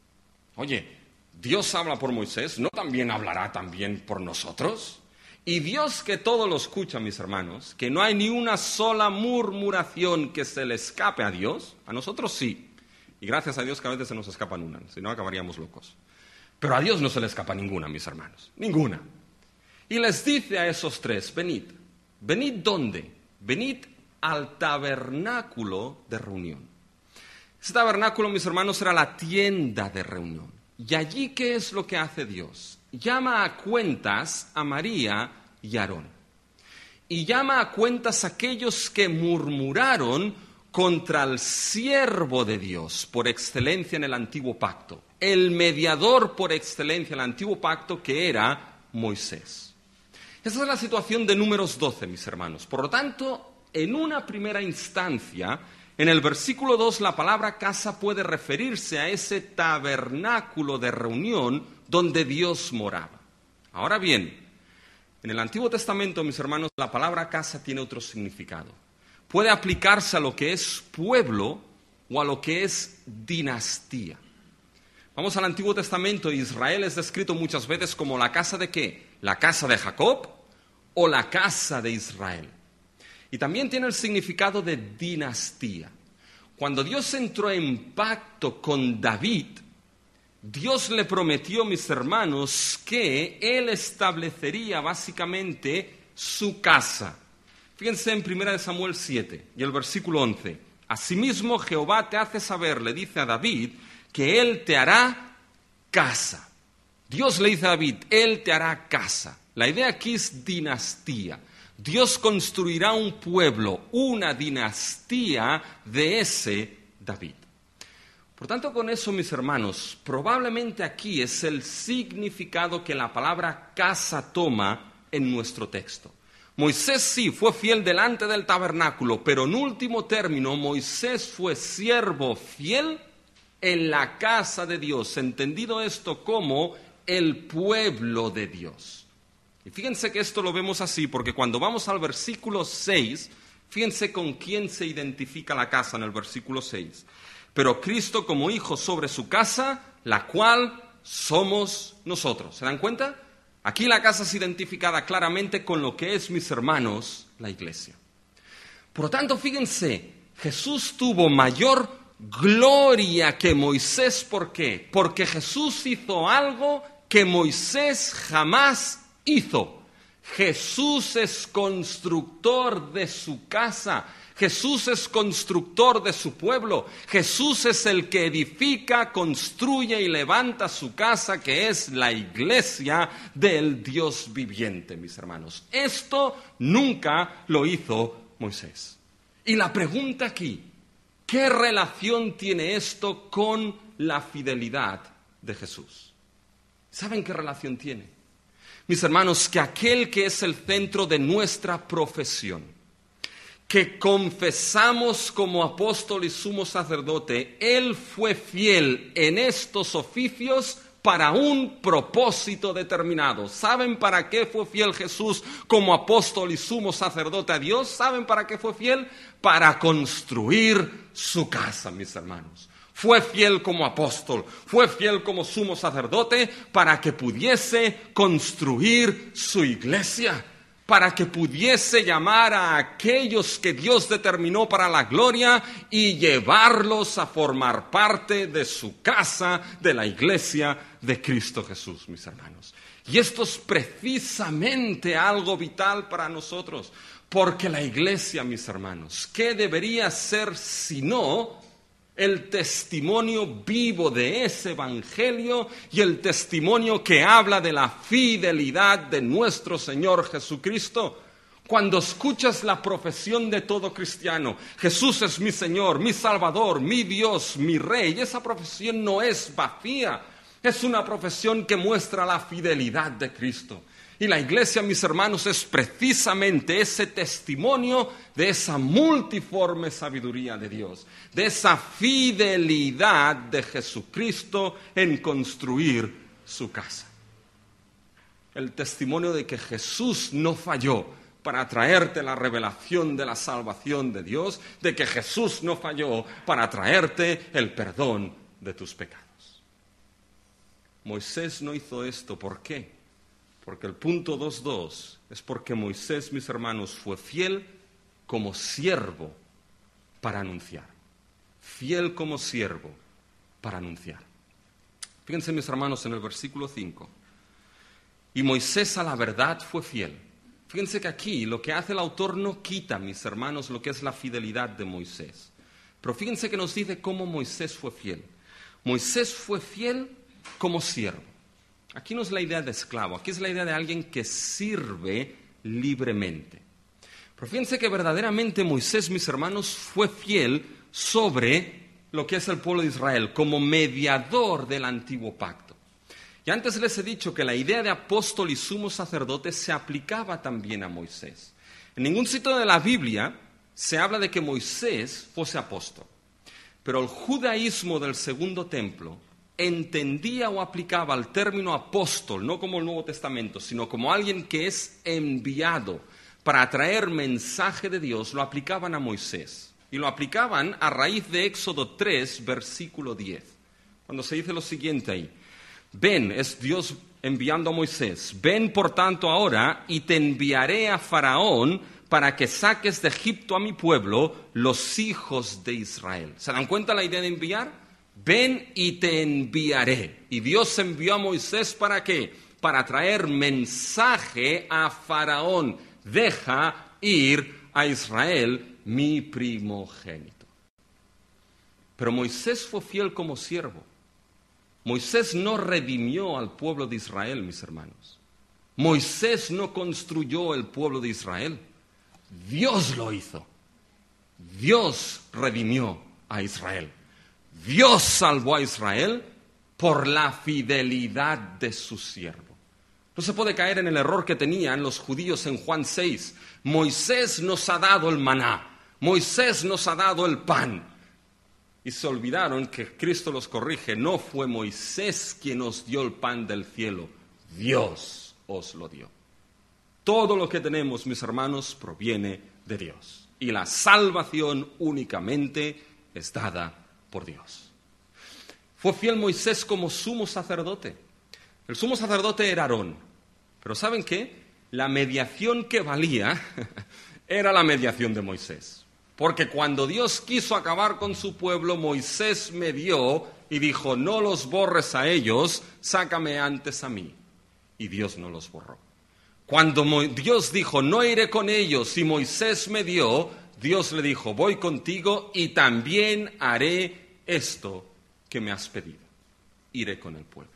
Oye, Dios habla por Moisés, ¿no también hablará también por nosotros? Y Dios, que todo lo escucha, mis hermanos, que no hay ni una sola murmuración que se le escape a Dios, a nosotros sí. Y gracias a Dios que a veces se nos escapan una, si no acabaríamos locos. Pero a Dios no se le escapa ninguna, mis hermanos, ninguna. Y les dice a esos tres, venid. ¿Venid dónde? Venid al tabernáculo de reunión. Ese tabernáculo, mis hermanos, era la tienda de reunión. Y allí, ¿qué es lo que hace Dios? Llama a cuentas a María y Aarón. Y llama a cuentas a aquellos que murmuraron contra el siervo de Dios por excelencia en el antiguo pacto, el mediador por excelencia en el antiguo pacto que era Moisés. Esa es la situación de Números doce, mis hermanos. Por lo tanto, en una primera instancia, en el versículo dos, la palabra casa puede referirse a ese tabernáculo de reunión donde Dios moraba. Ahora bien, en el Antiguo Testamento, mis hermanos, la palabra casa tiene otro significado. Puede aplicarse a lo que es pueblo o a lo que es dinastía. Vamos al Antiguo Testamento, Israel es descrito muchas veces como la casa de ¿qué? La casa de Jacob o la casa de Israel. Y también tiene el significado de dinastía. Cuando Dios entró en pacto con David, Dios le prometió, mis hermanos, que Él establecería básicamente su casa. Fíjense en primera de Samuel siete y el versículo once. Asimismo Jehová te hace saber, le dice a David, que él te hará casa. Dios le dice a David, él te hará casa. La idea aquí es dinastía. Dios construirá un pueblo, una dinastía de ese David. Por tanto, con eso, mis hermanos, probablemente aquí es el significado que la palabra casa toma en nuestro texto. Moisés sí fue fiel delante del tabernáculo, pero en último término, Moisés fue siervo fiel en la casa de Dios, entendido esto como el pueblo de Dios. Y fíjense que esto lo vemos así, porque cuando vamos al versículo seis, fíjense con quién se identifica la casa en el versículo seis. Pero Cristo como hijo sobre su casa, la cual somos nosotros. ¿Se dan cuenta? Aquí la casa es identificada claramente con lo que es, mis hermanos, la iglesia. Por lo tanto, fíjense, Jesús tuvo mayor gloria que Moisés. ¿Por qué? Porque Jesús hizo algo que Moisés jamás hizo. Jesús es constructor de su casa. Jesús es constructor de su pueblo. Jesús es el que edifica, construye y levanta su casa, que es la iglesia del Dios viviente, mis hermanos. Esto nunca lo hizo Moisés. Y la pregunta aquí, ¿qué relación tiene esto con la fidelidad de Jesús? ¿Saben qué relación tiene? Mis hermanos, que aquel que es el centro de nuestra profesión, que confesamos como apóstol y sumo sacerdote, Él fue fiel en estos oficios para un propósito determinado. ¿Saben para qué fue fiel Jesús como apóstol y sumo sacerdote a Dios? ¿Saben para qué fue fiel? Para construir su casa, mis hermanos. Fue fiel como apóstol, fue fiel como sumo sacerdote para que pudiese construir su iglesia, para que pudiese llamar a aquellos que Dios determinó para la gloria y llevarlos a formar parte de su casa, de la iglesia de Cristo Jesús, mis hermanos. Y esto es precisamente algo vital para nosotros, porque la iglesia, mis hermanos, ¿qué debería ser sino el testimonio vivo de ese evangelio y el testimonio que habla de la fidelidad de nuestro Señor Jesucristo? Cuando escuchas la profesión de todo cristiano, Jesús es mi Señor, mi Salvador, mi Dios, mi Rey, esa profesión no es vacía, es una profesión que muestra la fidelidad de Cristo. Y la iglesia, mis hermanos, es precisamente ese testimonio de esa multiforme sabiduría de Dios, de esa fidelidad de Jesucristo en construir su casa. El testimonio de que Jesús no falló para traerte la revelación de la salvación de Dios, de que Jesús no falló para traerte el perdón de tus pecados. Moisés no hizo esto, ¿por qué? Porque el punto dos punto dos es porque Moisés, mis hermanos, fue fiel como siervo para anunciar. Fiel como siervo para anunciar. Fíjense, mis hermanos, en el versículo cinco. Y Moisés a la verdad fue fiel. Fíjense que aquí lo que hace el autor no quita, mis hermanos, lo que es la fidelidad de Moisés. Pero fíjense que nos dice cómo Moisés fue fiel. Moisés fue fiel como siervo. Aquí no es la idea de esclavo, aquí es la idea de alguien que sirve libremente. Pero fíjense que verdaderamente Moisés, mis hermanos, fue fiel sobre lo que es el pueblo de Israel, como mediador del antiguo pacto. Y antes les he dicho que la idea de apóstol y sumo sacerdote se aplicaba también a Moisés. En ningún sitio de la Biblia se habla de que Moisés fuese apóstol. Pero el judaísmo del segundo templo entendía o aplicaba el término apóstol, no como el Nuevo Testamento, sino como alguien que es enviado para traer mensaje de Dios, lo aplicaban a Moisés. Y lo aplicaban a raíz de Éxodo tres, versículo diez, cuando se dice lo siguiente ahí. Ven, es Dios enviando a Moisés, ven por tanto ahora y te enviaré a Faraón para que saques de Egipto a mi pueblo, los hijos de Israel. ¿Se dan cuenta la idea de enviar? Ven y te enviaré. Y Dios envió a Moisés ¿para qué? Para traer mensaje a Faraón. deja ir a Israel, mi primogénito. Pero Moisés fue fiel como siervo. Moisés no redimió al pueblo de Israel, mis hermanos. Moisés no construyó el pueblo de Israel. Dios lo hizo. Dios redimió a Israel. Dios salvó a Israel por la fidelidad de su siervo. No se puede caer en el error que tenían los judíos en Juan seis. Moisés nos ha dado el maná. Moisés nos ha dado el pan. Y se olvidaron que Cristo los corrige. No fue Moisés quien nos dio el pan del cielo. Dios os lo dio. Todo lo que tenemos, mis hermanos, proviene de Dios. Y la salvación únicamente es dada por Dios. Fue fiel Moisés como sumo sacerdote. El sumo sacerdote era Aarón. Pero ¿saben qué? La mediación que valía era la mediación de Moisés. Porque cuando Dios quiso acabar con su pueblo, Moisés medió y dijo, no los borres a ellos, sácame antes a mí. Y Dios no los borró. Cuando Dios dijo, no iré con ellos, y Moisés medió, Dios le dijo, voy contigo y también haré esto que me has pedido. Iré con el pueblo.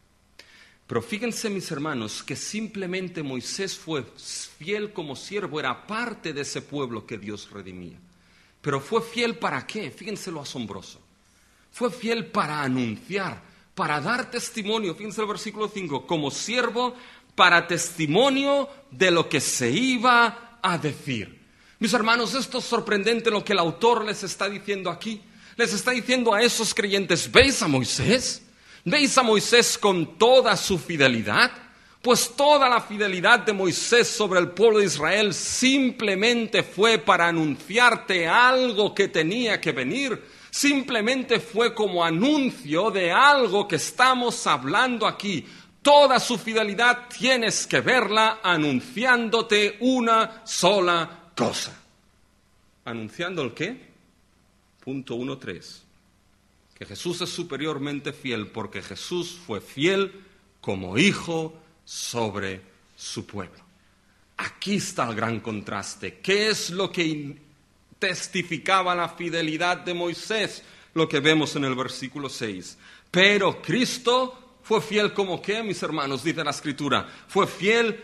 Pero fíjense, mis hermanos, que simplemente Moisés fue fiel como siervo, era parte de ese pueblo que Dios redimía. Pero fue fiel ¿para qué? Fíjense lo asombroso. Fue fiel para anunciar, para dar testimonio, fíjense el versículo cinco, como siervo para testimonio de lo que se iba a decir. Mis hermanos, esto es sorprendente lo que el autor les está diciendo aquí. Les está diciendo a esos creyentes, ¿veis a Moisés? ¿Veis a Moisés con toda su fidelidad? Pues toda la fidelidad de Moisés sobre el pueblo de Israel simplemente fue para anunciarte algo que tenía que venir. Simplemente fue como anuncio de algo que estamos hablando aquí. Toda su fidelidad tienes que verla anunciándote una sola cosa. ¿Anunciando el qué? Punto uno tres. Que Jesús es superiormente fiel porque Jesús fue fiel como hijo sobre su pueblo. Aquí está el gran contraste. ¿Qué es lo que testificaba la fidelidad de Moisés? Lo que vemos en el versículo seis. Pero Cristo fue fiel como ¿qué, mis hermanos? Dice la Escritura. Fue fiel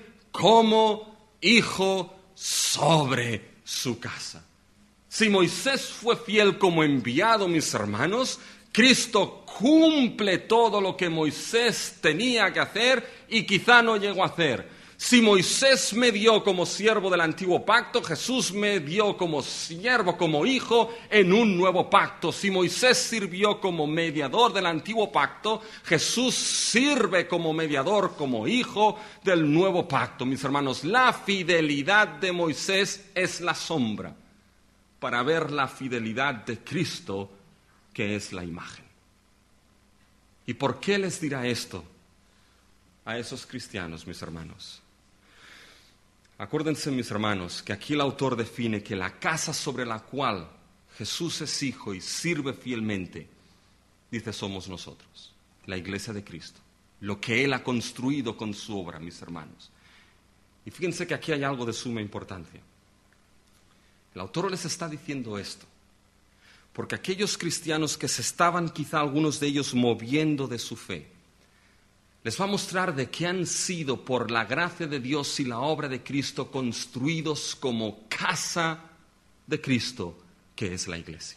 como hijo sobre su casa. Si Moisés fue fiel como enviado, mis hermanos, Cristo cumple todo lo que Moisés tenía que hacer y quizá no llegó a hacer. Si Moisés me dio como siervo del antiguo pacto, Jesús me dio como siervo, como hijo en un nuevo pacto. Si Moisés sirvió como mediador del antiguo pacto, Jesús sirve como mediador, como hijo del nuevo pacto. Mis hermanos, la fidelidad de Moisés es la sombra para ver la fidelidad de Cristo, que es la imagen. ¿Y por qué les dirá esto a esos cristianos, mis hermanos? Acuérdense, mis hermanos, que aquí el autor define que la casa sobre la cual Jesús es hijo y sirve fielmente, dice, somos nosotros, la iglesia de Cristo, lo que Él ha construido con su obra, mis hermanos. Y fíjense que aquí hay algo de suma importancia. El autor les está diciendo esto porque aquellos cristianos que se estaban quizá algunos de ellos moviendo de su fe, les va a mostrar de que han sido por la gracia de Dios y la obra de Cristo construidos como casa de Cristo, que es la iglesia.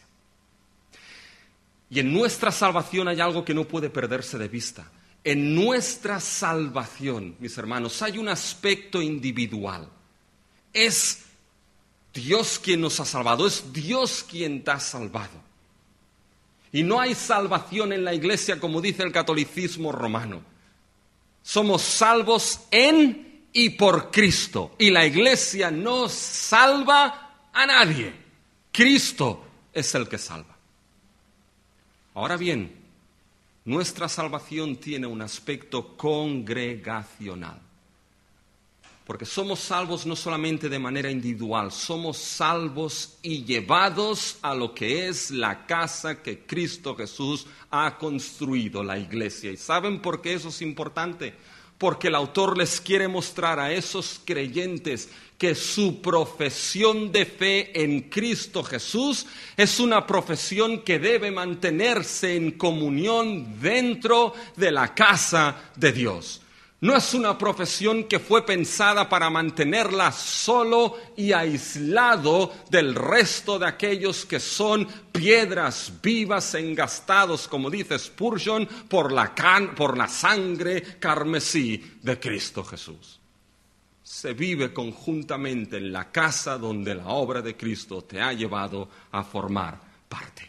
Y en nuestra salvación hay algo que no puede perderse de vista. En nuestra salvación, mis hermanos, hay un aspecto individual. Es Dios quien nos ha salvado, es Dios quien te ha salvado. Y no hay salvación en la iglesia como dice el catolicismo romano. Somos salvos en y por Cristo. Y la iglesia no salva a nadie. Cristo es el que salva. Ahora bien, nuestra salvación tiene un aspecto congregacional. Porque somos salvos no solamente de manera individual, somos salvos y llevados a lo que es la casa que Cristo Jesús ha construido, la iglesia. ¿Y saben por qué eso es importante? porque el autor les quiere mostrar a esos creyentes que su profesión de fe en Cristo Jesús es una profesión que debe mantenerse en comunión dentro de la casa de Dios. No es una profesión que fue pensada para mantenerla solo y aislado del resto de aquellos que son piedras vivas engastados, como dice Spurgeon, por la, can- por la sangre carmesí de Cristo Jesús. Se vive conjuntamente en la casa donde la obra de Cristo te ha llevado a formar parte.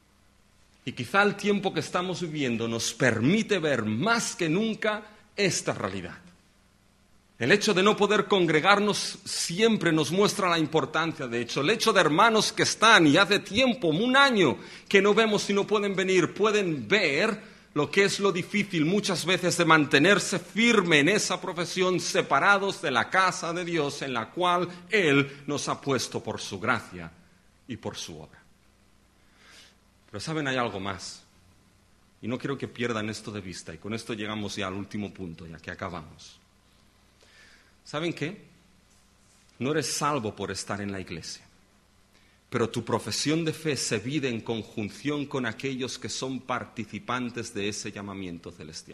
Y quizá el tiempo que estamos viviendo nos permite ver más que nunca esta realidad. El hecho de no poder congregarnos siempre nos muestra la importancia. De hecho, el hecho de hermanos que están y hace tiempo, un año, que no vemos y no pueden venir, pueden ver lo que es lo difícil muchas veces de mantenerse firme en esa profesión, separados de la casa de Dios en la cual Él nos ha puesto por su gracia y por su obra. Pero saben, hay algo más. Y no quiero que pierdan esto de vista. Y con esto llegamos ya al último punto, ya que acabamos. ¿Saben qué? No eres salvo por estar en la iglesia. Pero tu profesión de fe se vive en conjunción con aquellos que son participantes de ese llamamiento celestial.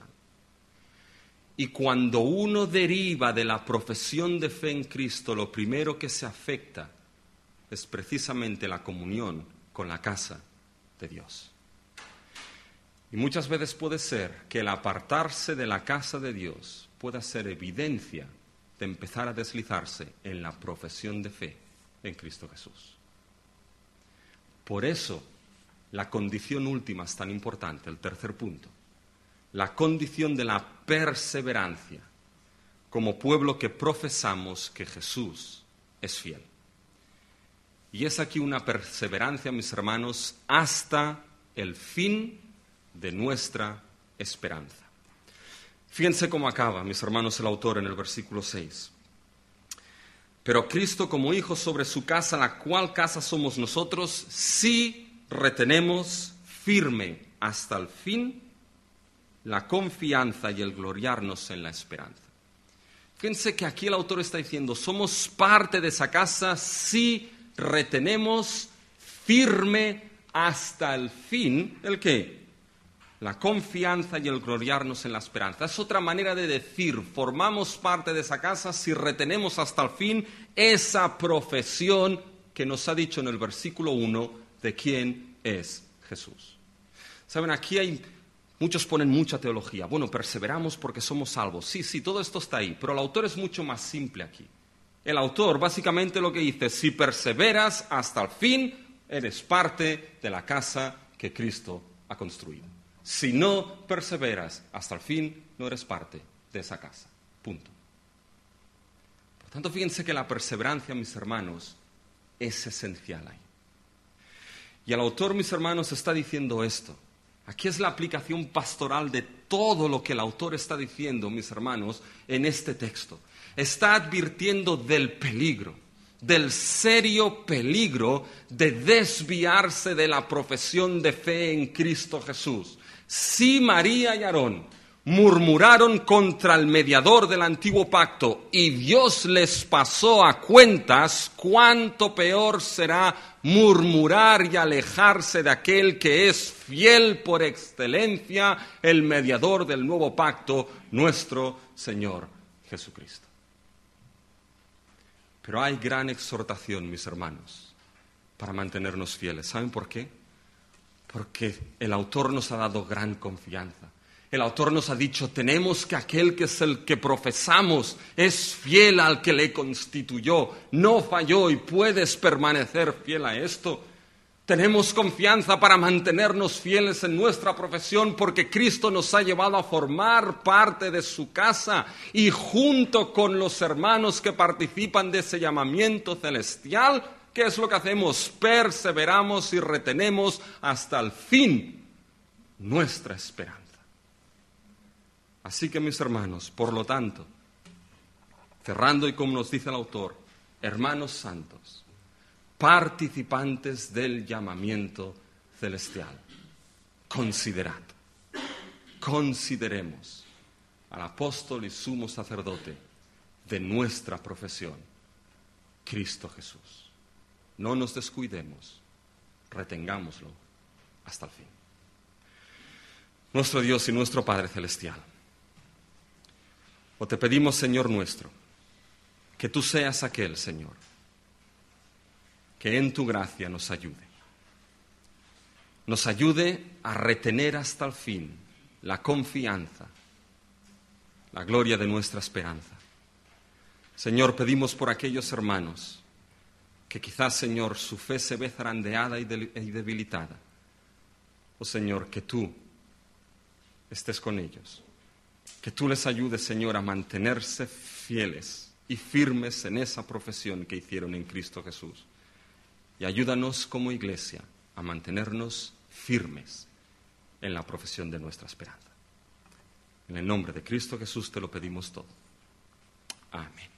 Y cuando uno deriva de la profesión de fe en Cristo, lo primero que se afecta es precisamente la comunión con la casa de Dios. Y muchas veces puede ser que el apartarse de la casa de Dios pueda ser evidencia de empezar a deslizarse en la profesión de fe en Cristo Jesús. Por eso, la condición última es tan importante, el tercer punto. La condición de la perseverancia como pueblo que profesamos que Jesús es fiel. Y es aquí una perseverancia, mis hermanos, hasta el fin de nuestra esperanza. Fíjense cómo acaba, mis hermanos, el autor en el versículo seis. Pero Cristo como hijo sobre su casa, la cual casa somos nosotros, sí retenemos firme hasta el fin la confianza y el gloriarnos en la esperanza. Fíjense que aquí el autor está diciendo, somos parte de esa casa, sí retenemos firme hasta el fin, ¿el qué? La confianza y el gloriarnos en la esperanza. Es otra manera de decir, formamos parte de esa casa si retenemos hasta el fin esa profesión que nos ha dicho en el versículo uno de quién es Jesús. Saben, aquí hay, muchos ponen mucha teología. Bueno, perseveramos porque somos salvos. Sí, sí, todo esto está ahí, pero el autor es mucho más simple aquí. El autor básicamente lo que dice, si perseveras hasta el fin, eres parte de la casa que Cristo ha construido. Si no perseveras hasta el fin, no eres parte de esa casa. Punto. Por tanto, fíjense que la perseverancia, mis hermanos, es esencial ahí. Y el autor, mis hermanos, está diciendo esto. Aquí es la aplicación pastoral de todo lo que el autor está diciendo, mis hermanos, en este texto. Está advirtiendo del peligro, del serio peligro de desviarse de la profesión de fe en Cristo Jesús. Si María y Aarón murmuraron contra el mediador del antiguo pacto y Dios les pasó a cuentas, cuánto peor será murmurar y alejarse de aquel que es fiel por excelencia, el mediador del nuevo pacto, nuestro Señor Jesucristo. Pero hay gran exhortación, mis hermanos, para mantenernos fieles. ¿Saben por qué? Porque el autor nos ha dado gran confianza. El autor nos ha dicho, tenemos que aquel que es el que profesamos es fiel al que le constituyó, no falló y puedes permanecer fiel a esto. Tenemos confianza para mantenernos fieles en nuestra profesión porque Cristo nos ha llevado a formar parte de su casa y junto con los hermanos que participan de ese llamamiento celestial, ¿qué es lo que hacemos? Perseveramos y retenemos hasta el fin nuestra esperanza. Así que, mis hermanos, por lo tanto, cerrando y como nos dice el autor, hermanos santos, participantes del llamamiento celestial, considerad, consideremos al apóstol y sumo sacerdote de nuestra profesión, Cristo Jesús. No nos descuidemos, retengámoslo hasta el fin. Nuestro Dios y nuestro Padre Celestial, o te pedimos, Señor nuestro, que tú seas aquel, Señor, que en tu gracia nos ayude. Nos ayude a retener hasta el fin la confianza, la gloria de nuestra esperanza. Señor, pedimos por aquellos hermanos que quizás, Señor, su fe se ve zarandeada y debilitada. Oh Señor, que tú estés con ellos, que tú les ayudes, Señor, a mantenerse fieles y firmes en esa profesión que hicieron en Cristo Jesús. Y ayúdanos como iglesia a mantenernos firmes en la profesión de nuestra esperanza. En el nombre de Cristo Jesús te lo pedimos todo. Amén.